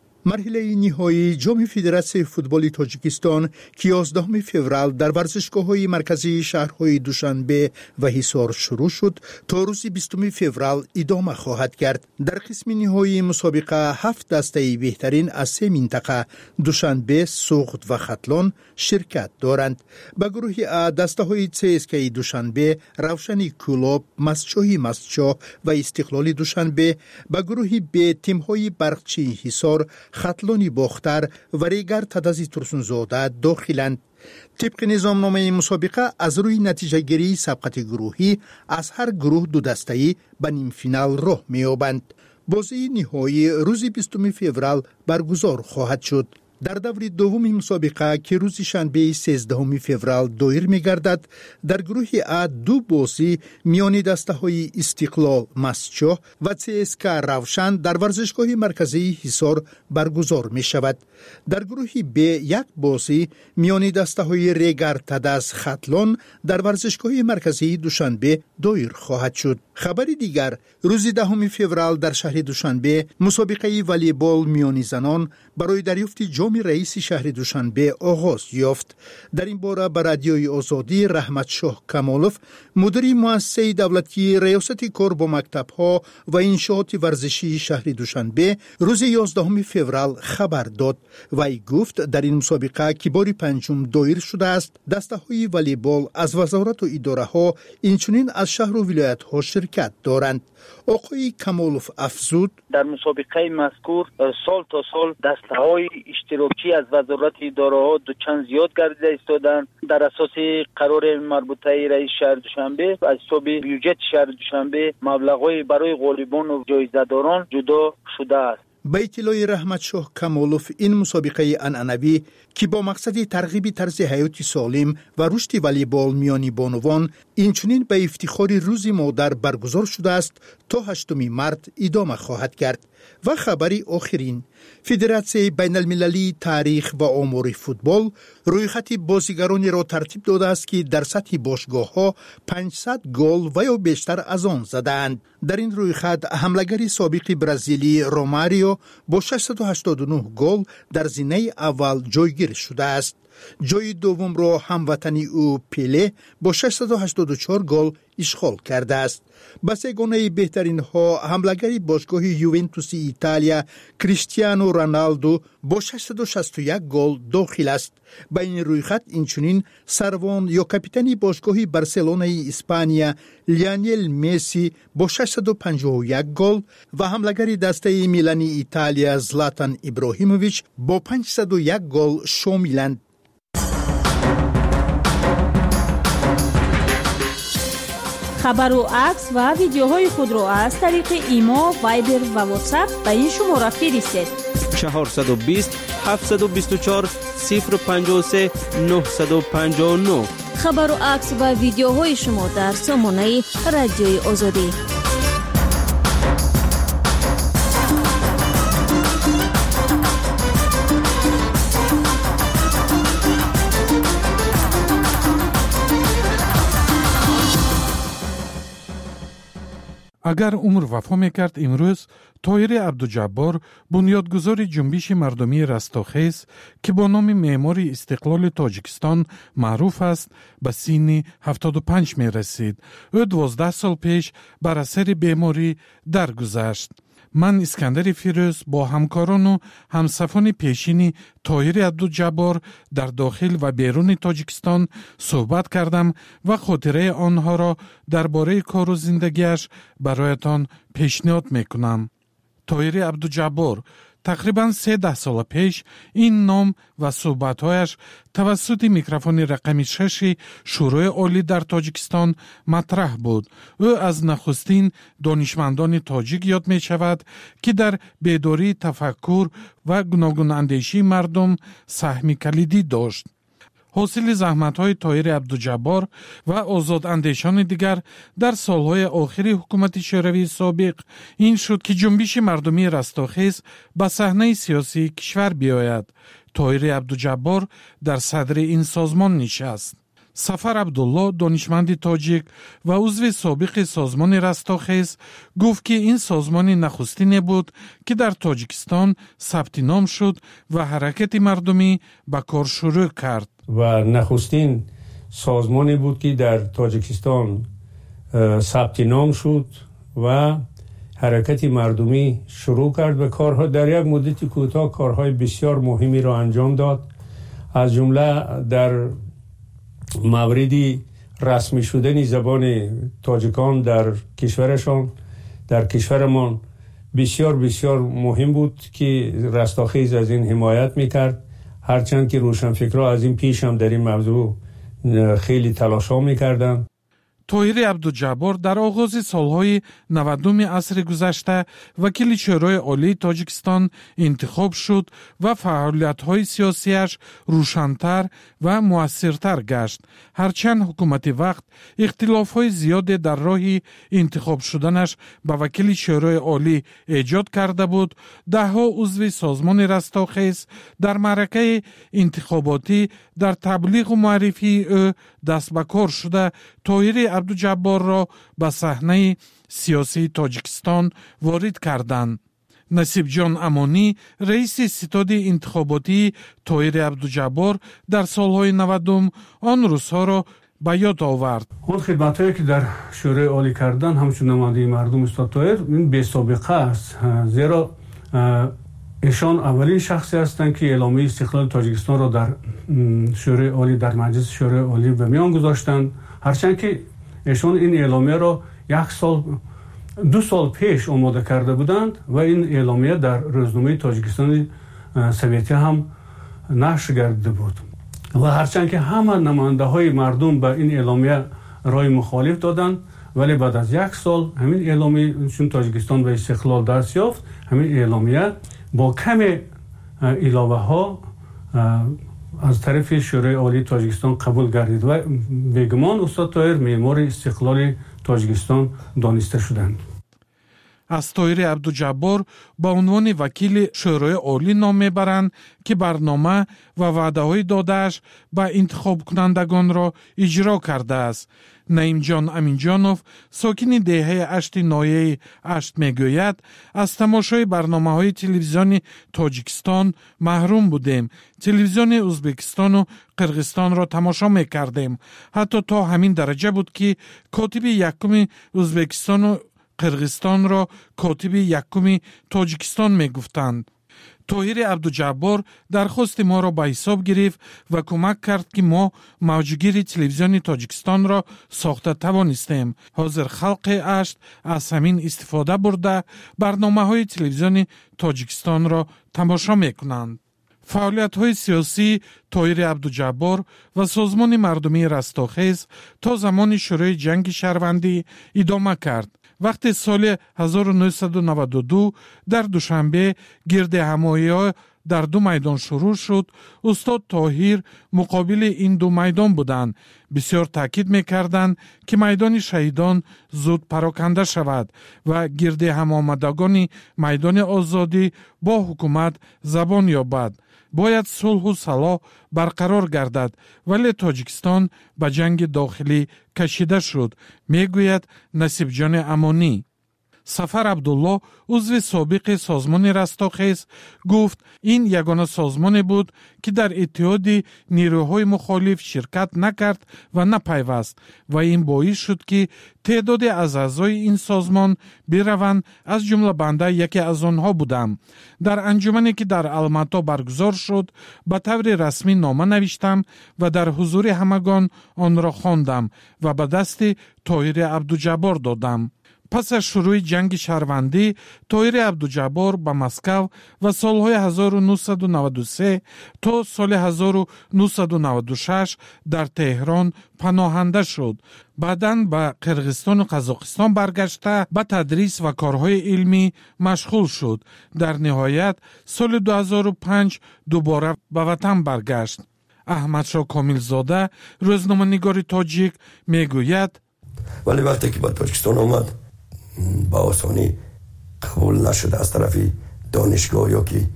مرحله نهایی جام فدراسیون فوتبال تاجیکستان که 11 فوریه در ورزشگاه‌های مرکزی شهرهای دوشنبه و حصار شروع شد تا روز 20 فوریه ادامه خواهد کرد. در قسم نهایی مسابقه 7 دسته بهترین از 3 منطقه دوشنبه، سوخت و ختلان شرکت دارند. به گروه A دسته‌های CSKA دوشنبه، روشنی کلوب، مسچوهی مسچا و استقلال دوشنبه، به گروه B تیم‌های برقچی حصار، ختلانی باختر و ریگر تدازی ترسونزاده داخلند. طبق نظامنامه مسابقه از روی نتیجه گیری سبقت گروهی از هر گروه 2 دسته‌ای به نیم فینال راه می‌یابند. بازی نهایی روز 20 فوریه برگزار خواهد شد. در دور دوم مسابقه که روز شنبه 13 فوریه دایر می‌گردد، در گروه A 2 بازی میان دسته‌های استقلال مسچو و CSKA روشن در ورزشگاه مرکزی حصار برگزار می‌شود. در گروه B 1 بازی میان دسته‌های ریگر تداز ختلان در ورزشگاه مرکزی دوشنبه دایر خواهد شد. خبر دیگر، روز 10 فوریه در شهر دوشنبه مسابقه والیبال میانی زنان برای دریافت جام مقام رئیس شهر دوشنبه آغاز یافت. در این باره به رادیوی آزادی رحمت شاه کمالوف مدیر مؤسسه دولتی ریاست کار با مکتب‌ها و انشاءات ورزشی شهر دوشنبه روز 11 فوریه خبر داد. وی گفت در این مسابقه که بار پنجم دایر شده است، دسته‌های والیبال از وزارت و اداره‌ها اینچنین از شهر و ولایت‌ها شرکت دارند. آقای کمالوف افزود در مسابقه مذکور سال تا سال دسته‌های اشتراکی از وزارت اداره‌ها دو چند زیاد گردیده ایستادند. در اساس قرار مربوطه رئیس شهر دوشنبه از حساب بودجه شهر دوشنبه مبلغ‌های برای غالبان و جایزه‌داران جدا شده است. به اطلاع رحمت شاه کمالوف این مسابقه عنعنوی که با مقصد ترغیب طرز حیات سالم و رشد والیبال میان بانوان اینچنین به افتخار روز مادر برگزار شده است تا 8 مارس ادامه خواهد کرد. و خبری آخرین، فدراسیون بین المللی تاریخ و آمار فوتبال رویخط بازیگرانی را ترتیب داده است که در سطح باشگاه‌ها 500 گل و یا بیشتر از آن زدند. در این رویخط حمله‌گر سابق برزیلی روماریو با 689 گل در زینه اول جایگیر شده است. جای دوم را هموطنی او پیله با 684 گل اشغال کرده است. به سگانه بهترین ها حمله‌گر باشگاه یوونتوس ایتالیا کریستیانو رونالدو با 661 گل داخل است. به این رویخط اینچنین سروان یا کاپیتان باشگاه بارسلونای اسپانیا لیونل مسی با 651 گل و حمله‌گر دسته میلانی ایتالیا زلاتان ابراهیموویچ با 501 گل شاملند. خبر و عکس و ویدیوهای خود را از طریق ایما، وایبر و واتساپ به این شماره فرستید. 420 724 053 959. خبر و عکس و ویدیوهای شما در سامانه رادیوی آزادی. اگر عمر وفا میکرد امروز طاهر عبدالجبار بنیادگذار جنبش مردمی رستاخیز که با نام معمار استقلال تاجیکستان معروف است به سن 75 می رسید. او 12 سال پیش بر اثر بیماری درگذشت. من اسکندر فیروز با همکاران و همصفان پیشین طاهر عبدالجبار در داخل و بیرون تاجیکستان صحبت کردم و خاطره آنها را درباره کار و زندگیش برایتان پیشنهاد میکنم. طاهر عبدالجبار تقریباً 13 سال پیش این نام و صحبت‌هایش توسط میکروفون رقم 6 شورای عالی در تاجیکستان مطرح بود. او از نخستین دانشمندان تاجیک یاد می شود که در بیداری تفکر و گوناگون اندیشی مردم سهم کلیدی داشت. حاصل زحمت‌های طاهر عبدالجبار و آزاد اندیشان دیگر در سالهای آخر حکومت شوروی سابق این شد که جنبش مردمی رستاخیز به صحنه سیاسی کشور بیاید. طاهر عبدالجبار در صدر این سازمان نشست. سفر عبدالله دانشمند تاجیک و عضو سابق سازمان رستاخیز گفت که این سازمان نخستین بود که در تاجیکستان ثبت نام شد و حرکت مردمی به کار شروع کرد. و نخستین سازمانی بود که در تاجیکستان ثبت نام شد و حرکت مردمی شروع کرد و کارها در یک مدت کوتاه کارهای بسیار مهمی را انجام داد. از جمله در موردی رسمی شدن زبان تاجیکان در کشورشان در کشورمان بسیار بسیار مهم بود که رستاخیز از این حمایت میکرد، هرچند که روشنفکرها از این پیش هم در این موضوع خیلی تلاش‌ها میکردند. طاهر عبدالجبار در آغاز سالهای 90 عصر گذشته وکیل شورای عالی تاجیکستان انتخاب شد و فعالیت‌های سیاسیش روشن‌تر و مؤثرتر گشت. هرچند حکومت وقت اختلاف‌های زیاد در راه انتخاب شدنش به وکیل شورای عالی ایجاد کرده بود، ده‌ها عضو سازمان رستاخیز در معرکه انتخاباتی در تبلیغ و معرفی او دست به کار شده طاهر عبدالجبار را به صحنه سیاسی تاجیکستان وارد کردند. насибҷон амонӣ раиси ситоди интихоботии тоҳири абдуҷаббор дар солҳои 90 он рӯзҳоро ба ёд овард. он хидматҳое ки дар шӯрои олӣ кардан ҳамчун намояндаи мардум устод тоҳир ин бесобиқа аст, зеро эшон аввалин шахсе ҳастанд ки эъломияи истиқлоли тоҷикистонро дар шӯрои олӣ дар маҷлиси шӯрои олӣ ба миён гузоштанд, ҳарчанд ки эшон ин эъломияро 2 сол пеш омода карда буданд ва ин эъломия дар рӯзномаи тоҷикистони советӣ ҳам нашр гардида буд. ва ҳарчанд ки ҳама намояндаҳои мардум ба ин эъломия роҳи мухолиф доданд, вале баъд аз 1 сол ҳамин эъломия чун тоҷикистон ба истиқлол даст ёфт, ҳамин эъломия бо каме иловаҳо аз тарафи шӯрои олии тоҷикистон қабул гардид ва бегумон устод тоҳир меъмори истиқлоли тоҷикистон дониста шуданд. аз тоҳири абдуҷаббор ба унвони вакили шӯрои олӣ ном мебаранд ки барнома ва ваъдаҳои додааш ба интихобкунандагонро иҷро кардааст. наимҷон аминҷонов сокини деҳаи ашти ноҳияи ашт мегӯяд, аз тамошои барномаҳои телевизиони тоҷикистон маҳрум будем. телевизиони ӯзбекистону қирғизистонро тамошо мекардем. ҳатто то ҳамин дараҷа буд ки котиби якуми ӯзбекистону қирғизистонро котиби якуми тоҷикистон мегуфтанд. тоҳири абдуҷаббор дархости моро ба ҳисоб гирифт ва кӯмак кард ки мо мавҷгири телевизиони тоҷикистонро сохта тавонистем. ҳозир халқи ашт аз ҳамин истифода бурда барномаҳои телевизиони тоҷикистонро тамошо мекунанд. фаъолиятҳои сиёсии тоҳири абдуҷаббор ва созмони мардумии растохез то замони шӯрои ҷанги шаҳрвандӣ идома кард. вақте соли 1992 дар душанбе гирдиҳамоиҳо дар 2 майдон шурӯъ шуд, устод тоҳир муқобили ин 2 майдон буданд. бисёр таъкид мекарданд ки майдони шаҳидон зуд пароканда шавад ва гирдиҳамомадагони майдони озодӣ бо ҳукумат забон ёбад. бояд сулҳу салоҳ барқарор гардад, вале тоҷикистон ба ҷанги дохилӣ кашида шуд, мегӯяд насибҷони амонӣ. сафар абдулло, узви собиқи созмони растохез, гуфт ин ягона созмоне буд ки дар иттиҳоди нирӯҳои мухолиф ширкат накард ва напайваст ва ин боис шуд ки теъдоде аз аъзои ин созмон бираванд, аз ҷумла банда яке аз онҳо будам. дар анҷумане ки дар алмато баргузор шуд, ба таври расмӣ нома навиштам ва дар ҳузури ҳамагон онро хондам ва ба дасти тоҳири абдуҷаббор додам. пас аз шурӯи ҷанги шаҳрвандӣ тоҳири абдуҷаббор ба Москав ва солҳои 1993 то соли 1996 дар Теҳрон паноҳанда шуд. баъдан ба Қирғизистону Қазоқистон баргашта ба тадрис ва корҳои илмӣ машғул шуд. дар ниҳоят соли 2005 дубора ба ватан баргашт. аҳмадшо комилзода, рӯзноманигори тоҷик, мегӯяд: вале вақте ки ба Тоҷикистон омад, ба осонӣ қабул нашуда аз тарафи донишгоҳ ё ки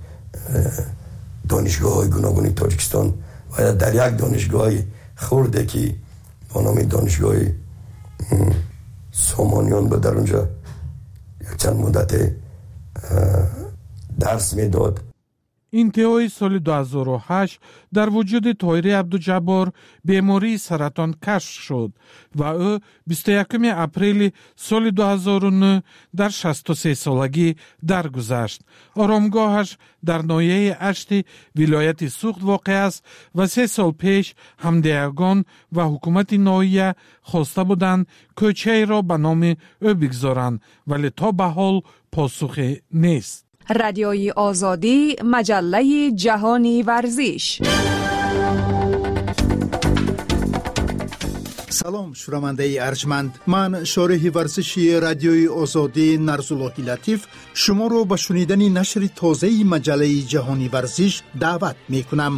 донишгоҳҳои гуногуни Тоҷикистон ва дар як донишгоҳи хурде ки бо номи донишгоҳи Сомониён буд, дар онҷа якчанд муддате дарс медод. интиҳои соли 2008 дар вуҷуди тоҳири абдуҷаббор бемории саратон кашф шуд ва ӯ 21 апрели соли 2009 дар 63 солагӣ даргузашт. оромгоҳаш дар ноҳияи ашти вилояти Суғд воқеъ аст ва 3 сол пеш ҳамдиягон ва ҳукумати ноҳия хоста буданд кӯчаеро ба номи ӯ бигзоранд, вале то ба ҳол посухе нест. رادیوی آزادی مجله جهانی ورزش. салом шунавандаи арҷманд, ман шориҳи варзиши радиои озодӣ Нарзуллоҳи Латиф шуморо ба шунидани нашри тозаи маҷаллаи ҷаҳони варзиш даъват мекунам.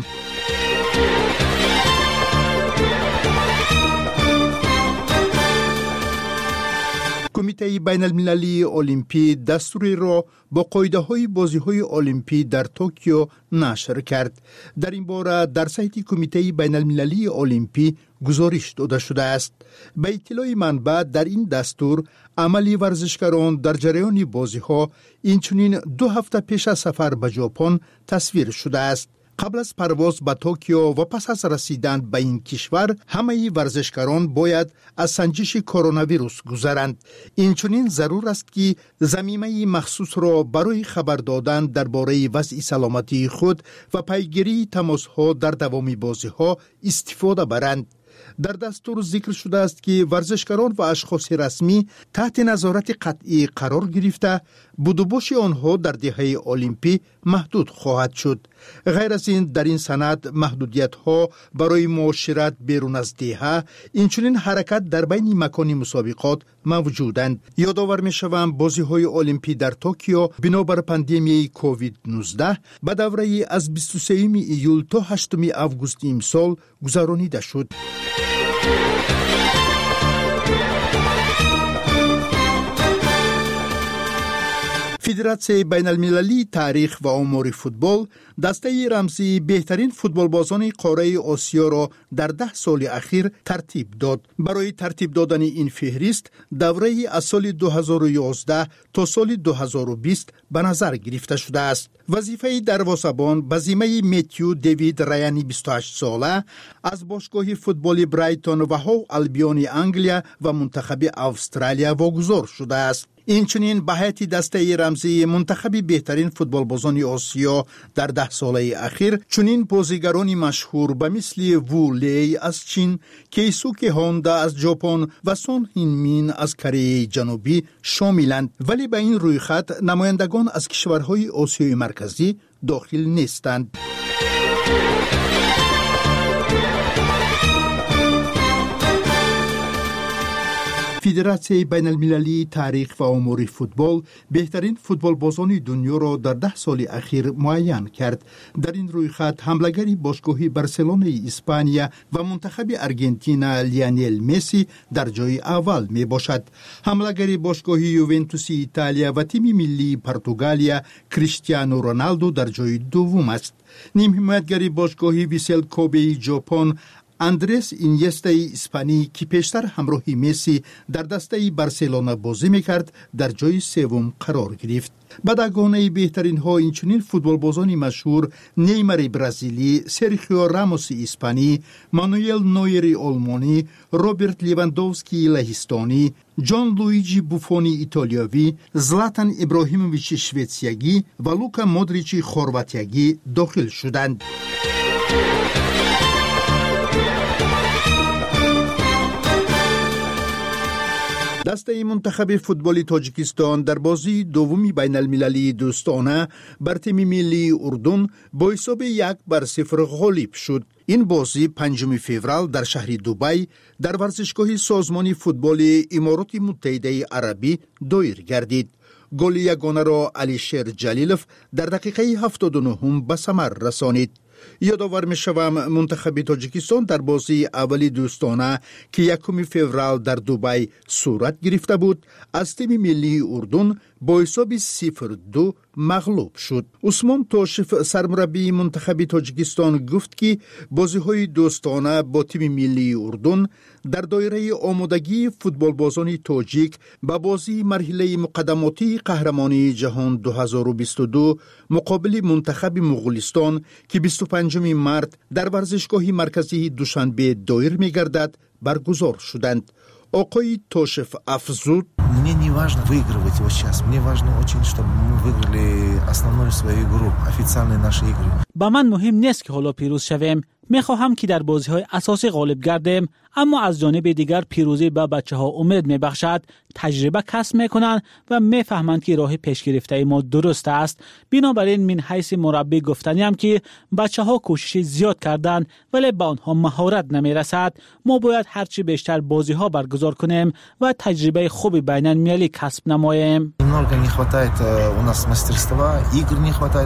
کمیته بین المللی المپی دستوری را با قاعده های بازی های المپی در توکیو نشر کرد. در این باره در سایت کمیته بین المللی المپی گزارش داده شده است. به اطلاع منبع در این دستور عملی ورزشکاران در جریان بازی ها اینچنین 2 هفته پیش از سفر به ژاپن تصویر شده است. قبل از پرواز به توکیو و پس از رسیدن به این کشور همه ورزشکاران باید از سنجش کرونا ویروس گذرند. اینچنین ضرور است که ضمیمه مخصوص را برای خبر دادن درباره وضع سلامتی خود و پیگیری تماس‌ها در دوام بازی‌ها استفاده برند. در دستور ذکر شده است که ورزشکاران و اشخاص رسمی تحت نظارت قطعی قرار گرفته بودوباش آنها در دهه المپی محدود خواهد شد. غیر از این در این سند محدودیت ها برای معاشرت بیرون از دهه اینچنین حرکت در بین مکان مسابقات موجودند. یادآور می شوم بازی های المپی در توکیو بنابر پاندمی کووید 19 به دوره از 23 ایول تا 8 آگوست امسال گذرانیده شد. فدراسیون بین المللی تاریخ و آمار فوتبال دسته رمزی بهترین فوتبال بازان قاره آسیا را در 10 سال اخیر ترتیب داد. برای ترتیب دادن این فهرست دوره از سال 2011 تا سال 2020 به نظر گرفته شده است. وظیفه دروازه‌بان به ذمه متیو دیوید رایانی 28 ساله از باشگاه فوتبال برایتون و هو البیون انگلیا و منتخب استرالیا واگذار شده است. اینچنین به هیئت دسته رمزی منتخب بهترین فوتبال بازان آسیا در 10 ساله اخیر چنین بازیگرانی مشهور به مثل وو لی از چین، کیسوکی هوندا از ژاپن و سون هین مین از کره جنوبی شاملند، ولی به این رویخط نمایندگان از کشورهای آسیای مرکزی داخل نیستند. فدراسیون بین المللی تاریخ و آمار فوتبال بهترین فوتبال بازان دنیا را در 10 سال اخیر معین کرد. در این رویخط حمله‌گر باشگاه برسلونه اسپانیا و منتخب آرژانتین لیونل مسی در جای اول می باشد. حمله‌گر باشگاه یوونتوس ایتالیا و تیم ملی پرتغالیا کریستیانو رونالدو در جای دوم است. نیم حمایتگر باشگاه ویسل کوبه ژاپن اندرس اینیستا اسپانی که پیشتر همراه مسی در دسته برسلونا بازی میکرد در جای سوم قرار گرفت. بدگانه بهترین ها اینچنین فوتبال بازان مشهور نیمار برزیلی، سرخیو راموس اسپانی، مانوئل نویر آلمانی، روبرت لیواندوفسکی لهستانی، جان لویجی بوفونی ایتالیایی، زلاتان ابراهیموویچ شویتسیایی و لوکا مودریچ خرواتیایی داخل شدند. دسته منتخب فوتبال تاجیکستان در بازی دومی بین المللی دوستانه بر تیم ملی اردن با حساب 1-0 غالب شد. این بازی 5 فوریه در شهر دبی در ورزشگاه سازمان فوتبال امارات متحده عربی دایر گردید. گل یگانه را علیشیر جلیلوف در دقیقه 79 به ثمر رسانید. یادآور می شوم منتخب تاجیکستان در بازی اولی دوستانه که 1 فوریه در دبی صورت گرفته بود از تیم ملی اردن با حساب 0-2 مغلوب شد. عثمان توشف سرمربی منتخب تاجیکستان گفت که بازی های دوستانه با تیم ملی اردن در دایره آمادگی فوتبال بازان تاجیک به بازی مرحله مقدماتی قهرمانی جهان 2022 مقابل منتخب مغولستان که 25 مارس در ورزشگاه مرکزی دوشنبه دایر می گردد برگزار شدند. آقای توشف افزود: Мне не важно выигрывать вот сейчас. Мне важно очень, чтобы мы выиграли основную свою игру, официальные наши игры. با من مهم نیست که حالا پیروز شویم. میخواهم که در بازی‌های اساسی غالب گردیم، اما از جانب دیگر پیروزی به بچه‌ها امید میبخشد، تجربه کسب میکنند و میفهمند که راه پیش گرفته ما درست است. بنابراین من حیث مربی گفتنیم که بچه‌ها کوشش زیاد کردند ولی به آنها مهارت نمیرسد. ما باید هرچی بیشتر بازی‌ها برگزار کنیم و تجربه خوبی بین المللی کسب نماییم. Немного не хватает у нас мастерства, игр не хватает.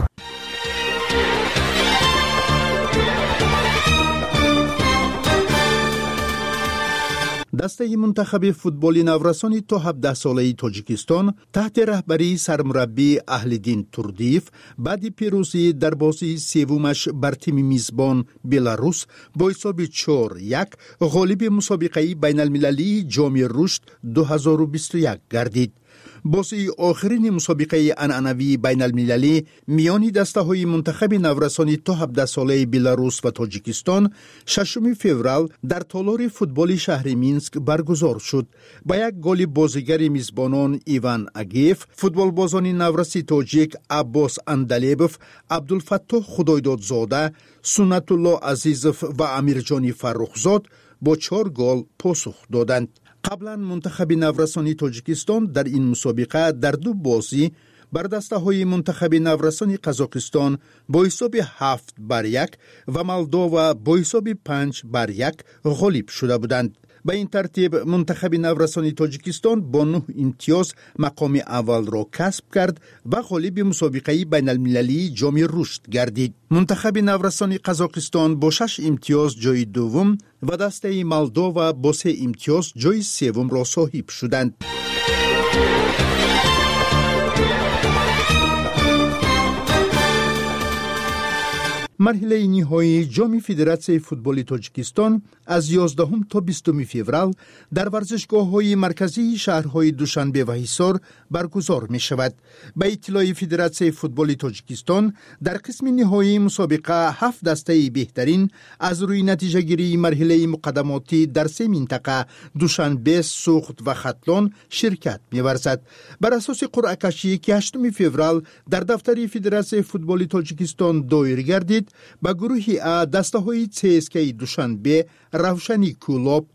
دسته منتخب فوتبال نورسان تا 17 ساله تاجیکستان تحت رهبری سرمربی اهلدین توردیف بعد پیروزی در بازی سومش بر تیم میزبان بلاروس با حساب 4-1 غالب مسابقه بین المللی جام رشد 2021 گردید. بازی آخرین مسابقه عنعنوی بین المللی میان دسته های منتخب نورسانی تا 17 ساله بلاروس و تاجیکستان 6 فوریه در تالار فوتبال شهر مینسک برگزار شد. با یک گل بازیگر میزبانان ایوان اگیف، فوتبال بازان نورسی تاجیک عباس اندلیبف، عبدالفتاح خدایدادزاده، سنت الله عزیزف و امیرجان فرخزاد با 4 گل پاسخ دادند. قبلا منتخب نورسانی تاجیکستان در این مسابقه در 2 بازی بر دسته های منتخب نورسانی قزاقستان با حساب 7-1 و مولداوا با حساب 5-1 غالب شده بودند. به این ترتیب منتخب نورسانی تاجیکستان با 9 امتیاز مقام اول را کسب کرد و غالب مسابقه بین المللی جام رشد گردید. منتخب نورسانی قزاقستان با 6 امتیاز جای دوم و دسته مولداوا با 3 امتیاز جای سوم را صاحب شدند. مرحله نهایی جام فدراسیون فوتبال تاجیکستان از 11 تا 20 فوریه در ورزشگاه‌های مرکزی شهرهای دوشنبه و حصار برگزار می‌شود. به اطلاع فدراسیون فوتبال تاجیکستان در قسم نهایی مسابقه 7 دسته بهترین از روی نتیجه گیری مرحله مقدماتی در 3 منطقه دوشنبه، سوخت و ختلان شرکت می‌ورزد. بر اساس قرعه کشی که 8 فوریه در دفتر فدراسیون فوتبال تاجیکستان دایر گردید، با گروه ا دسته های CSKA دوشنبه، روشنی کولاب،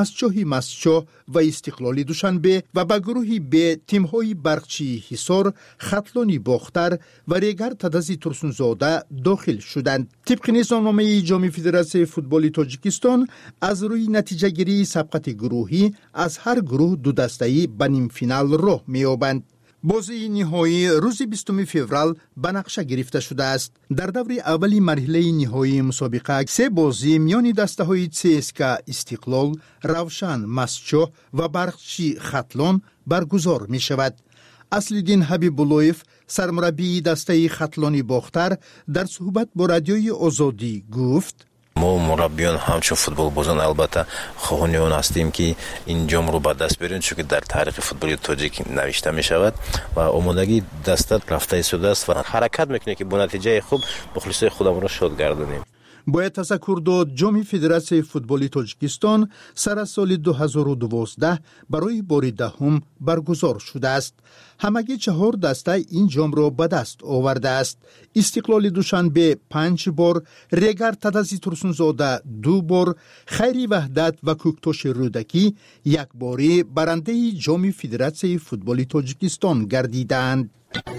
مسچو و استقلال دوشنبه و با گروه ب تیم های برقچی حصار، ختلانی باختر و ریگر تدزی ترسونزاده داخل شدند. طبق نظامنامه جام فدراسیون فوتبال تاجیکستان از روی نتیجه گیری سبقت گروهی از هر گروه 2 دسته‌ای به نیم فینال راه می‌یابند. بازی نهایی روز 20 فوریه به نقشه گرفته شده است. در دور اولی مرحله نهایی مسابقه 3 بازی میان دسته‌های CSKA استقلال، روشن مسچو و برقچی ختلان برگزار می شود. اصلالدین حبیب‌اللهیف سرمربی دسته ختلانی باختر در صحبت با رادیوی آزادی گفت: ما مربیان همچون فوتبال بازان البته خواهان آن هستیم که این جام رو به دست بیاریم، چون که در تاریخ فوتبال تاجیک نوشته می شود و آمادگی دست رفته ایستاده است و حرکت میکنه که با نتیجه خوب مخلصای خودمون را شاد گردانیم. باید تذکر داد جام فدراسیون فوتبال تاجیکستان سر سال 2012 برای بار دهم برگزار شده است. همگی 4 دسته این جام را به دست آورده است. استقلال دوشنبه 5 بار، ریگر تدزی ترسونزاده 2 بار، خیری وحدت و کوکتاش رودکی 1 باری برنده جام فدراسیون فوتبال تاجیکستان گردیدند.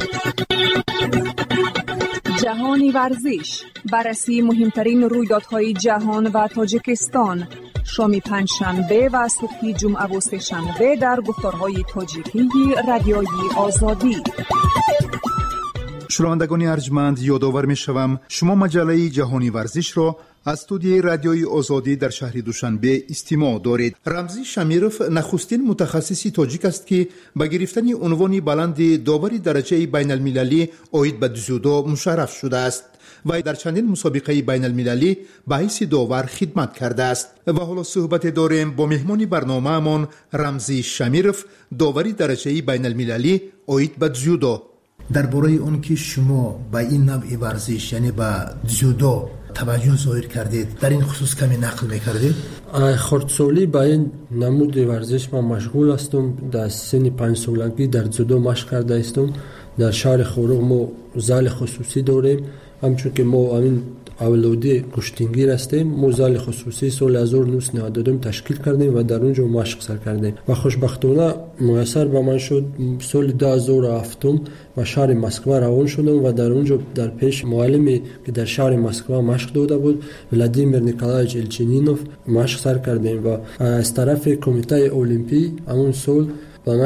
جهانی ورزش، بررسی مهمترین رویدادهای جهان و تاجیکستان، شام پنجشنبه و صبح جمعه و سه‌شنبه در گفتارهای تاجیکی رادیوی آزادی. شنوندگان ارجمند، یادآور می‌شوم شما مجله جهانی ورزش را از استودیوی رادیوی آزادی در شهر دوشنبه استماع دارید. رمزی شمیروف نخستین متخصص تاجیک است که به گرفتن عنوان بلند داور درجه بین المللی عاید به جودو مشرف شده است و در چندین مسابقه بین المللی به حیث داور خدمت کرده است. و حالا صحبت داریم با مهمان برنامه‌مان رمزی شمیروف، داوری درجه بین المللی عاید به جودو. درباره اون که شما با این نوع ورزش یعنی با جودو توجه ظاهر کردید، در این خصوص کمی نقل میکردید؟ خردسالی با این نمود ورزش من مشغول هستم. در سن 5 سالگی در جودو مشق کرده هستم. در شهر خوروغ ما زال خصوصی داریم، همچون که ما همین اولادی کشتینگیر هستیم. ما زال خصوصی سال 1992 تشکیل کردیم و در اونجا مشق سر کردیم و خوشبختانه میسر به من شد سال 2007 و شهر مسکو روان شدم و در اونجا در پیش معلمی که در شهر مسکو مشق داده بود، ولادیمیر نیکولایویچ الچینینوف، مشق سر کردیم و از طرف کمیته المپی همون سال و من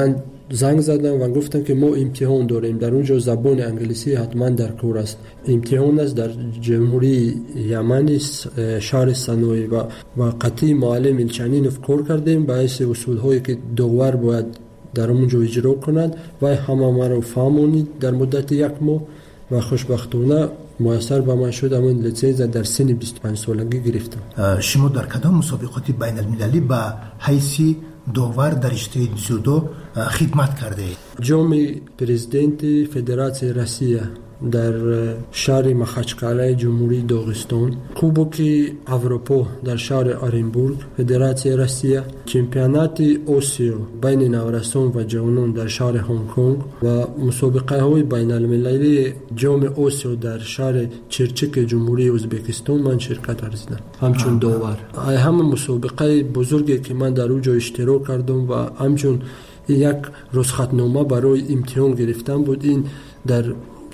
زنگ زدن و گفتن که ما امتحان داریم، در اونجا زبان انگلیسی حتما در کار است. امتحان است در جمهوری یمن شهر سنایی و قطعی معلم الچنینوف کار کردیم باعث اصول هایی که داور باید در اونجا اجرا کنند و همه ما رو فهمونید در مدت 1 ماه و خوشبختانه میسر به من شد. من لیسانس در سن 25 سالگی گرفتم. شما در کدام مسابقات بین المللی به حیث داور در رشته جودو خدمت کرده اید؟ جام پرزیدنت فدراسیون روسیه در شهر مخچکاله جمهوری داغستان، کوبوک اروپا در شهر آرنبورگ فدراسیون روسیه، چمپیونات آسیا بین نوجوانان و جوانان در شهر هنگ کنگ و مسابقه های بین المللی جام آسیا در شهر چرچک جمهوری ازبکستان من شرکت ورزیدم همچون داور. همه مسابقه بزرگی که من در اونجا اشتراک کردم و همچون یک رخصتنامه برای امتحان گرفتم بود. این در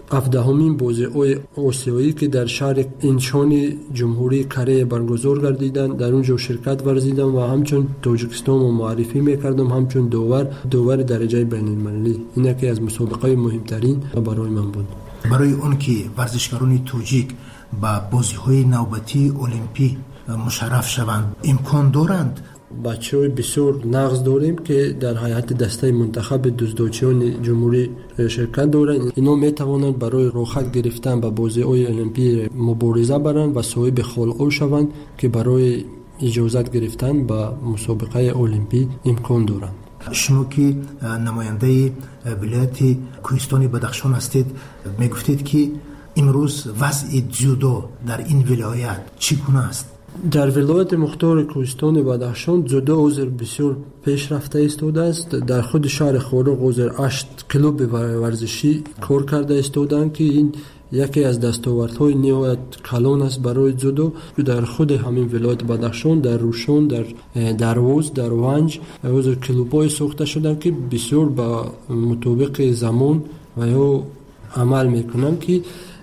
17مین بازی آسیایی که در شهر اینچان جمهوری کره برگزار گردیدن در اونجا شرکت ورزیدم و همچون تاجیکستان رو معرفی میکردم همچون داور درجه بین المللی. این یکی از مسابقه مهمترین برای من بود. برای اون که ورزشکاران تاجیک با بازی‌های نوبتی المپی مشرف شوند امکان دارند؟ بچه‌های بسیار نقص داریم که در هیئت دسته منتخب دزدچیان جمهوری شرکت دارند. اینا میتوانند برای راحت گرفتن به بازی‌های المپی مبارزه برند و صاحب خلق شوند که برای اجازت گرفتن به مسابقه المپی امکان دارند. شما که نماینده ولایت کوهستان بدخشان هستید میگفتید که امروز وضع جودو در این ولایت چگونه است؟ در ولایت مختار کوهستان بدخشان جودو حضور بسیار پیش رفته ایستاده است. در خود شهر خارق حضور 8 کلوب ورزشی کار کرده ایستادند که این یکی از دستاوردهای نهایت کلان است برای جودو. در خود همین ولایت بدخشان در روشون، در دروز، در ونج حضور کلوب‌های ساخته شدند که بسیار با مطابق زمان و یا عمل میکنند که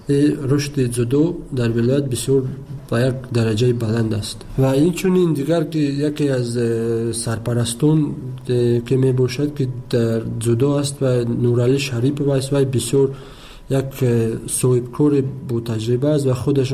رشد جودو در ولایت بسیار با یک درجه بلند است. و این چونین دیگر که یکی از سرپرستان که می باشد که در جودو است و نورعلی شریف است و بسیار یک صاحب کار با تجربه است و خودش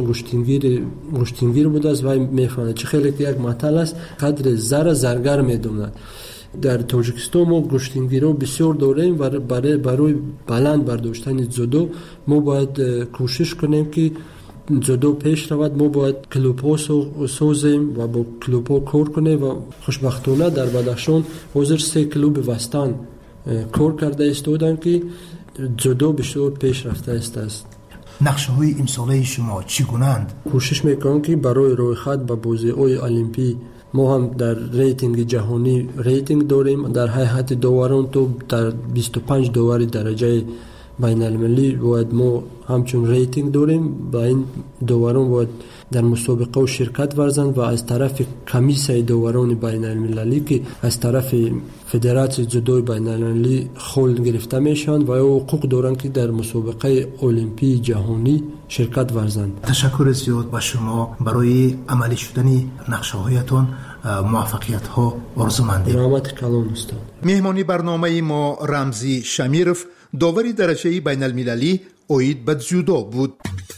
گشتینگیر بوده است و میفهمد چه خیلی که یک مطل است قدر زرگر میدوند. در تاجیکستان ما گشتینگیرا بسیار داریم و برای بلند برداشتن جودو ما باید کوشش کنیم که جودو پیش رود. ما باید کلوب‌ها سازیم و با کلوب‌ها کار کنیم و خوشبختانه در بدخشان حاضر 3 کلوب وستان کار کرده ایستادند که جودو بسیار پیش رفته است. نقشه‌های امساله شما چگونه‌اند؟ کوشش میکنم که برای رویخط به بازی‌های المپی ما هم در ریتینگ جهانی ریتینگ داریم. در هیئت داوران تو در 25 داور درجه بین المللی باید ما همچون ریتینگ داریم. با این داوران باید در مسابقه و شرکت ورزند و از طرف کمیسیون داوران بین المللی که از طرف فدراسیون جودو بین المللی خلد گرفته میشن و حقوق دارند که در مسابقه المپی جهانی شرکت ورزند. تشکر زیاد به شما برای عملی شدن نقشه‌هایتان موفقیت ها آرزومندیم. رحمت کلام استاد. مهمانی برنامه ما رمزی شمیرف داوری درجه بین المللی اوید به جودو بود.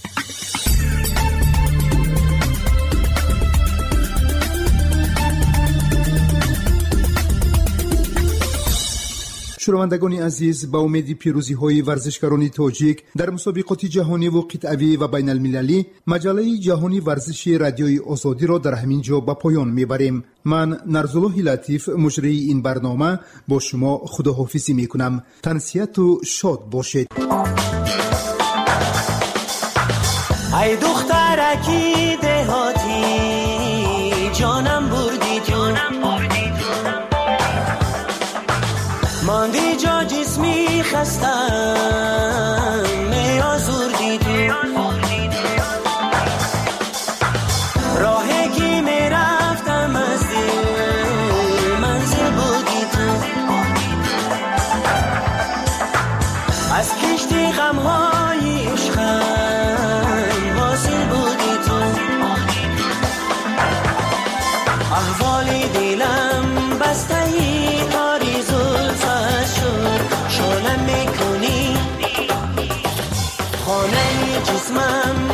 شنوندگان عزیز، با امید پیروزی های ورزشکاران تاجیک در مسابقات جهانی و قطعی و بین المللی مجله جهانی ورزشی رادیوی آزادی را در همین جا به پایان میبریم. من نرزالله لطیف مجری این برنامه با شما خداحافظی میکنم. تنسیت و شاد باشید. ای دخترکی دهاتی جانم بردی تو، ماندی جا جسمی خستم میازوردی تو، راهی که میرفتم از دل منزل بودی تو، از کشتی غمهای عشقم واصل بودی تو، احوال دلم بسته ای آرزو شد. هنوز من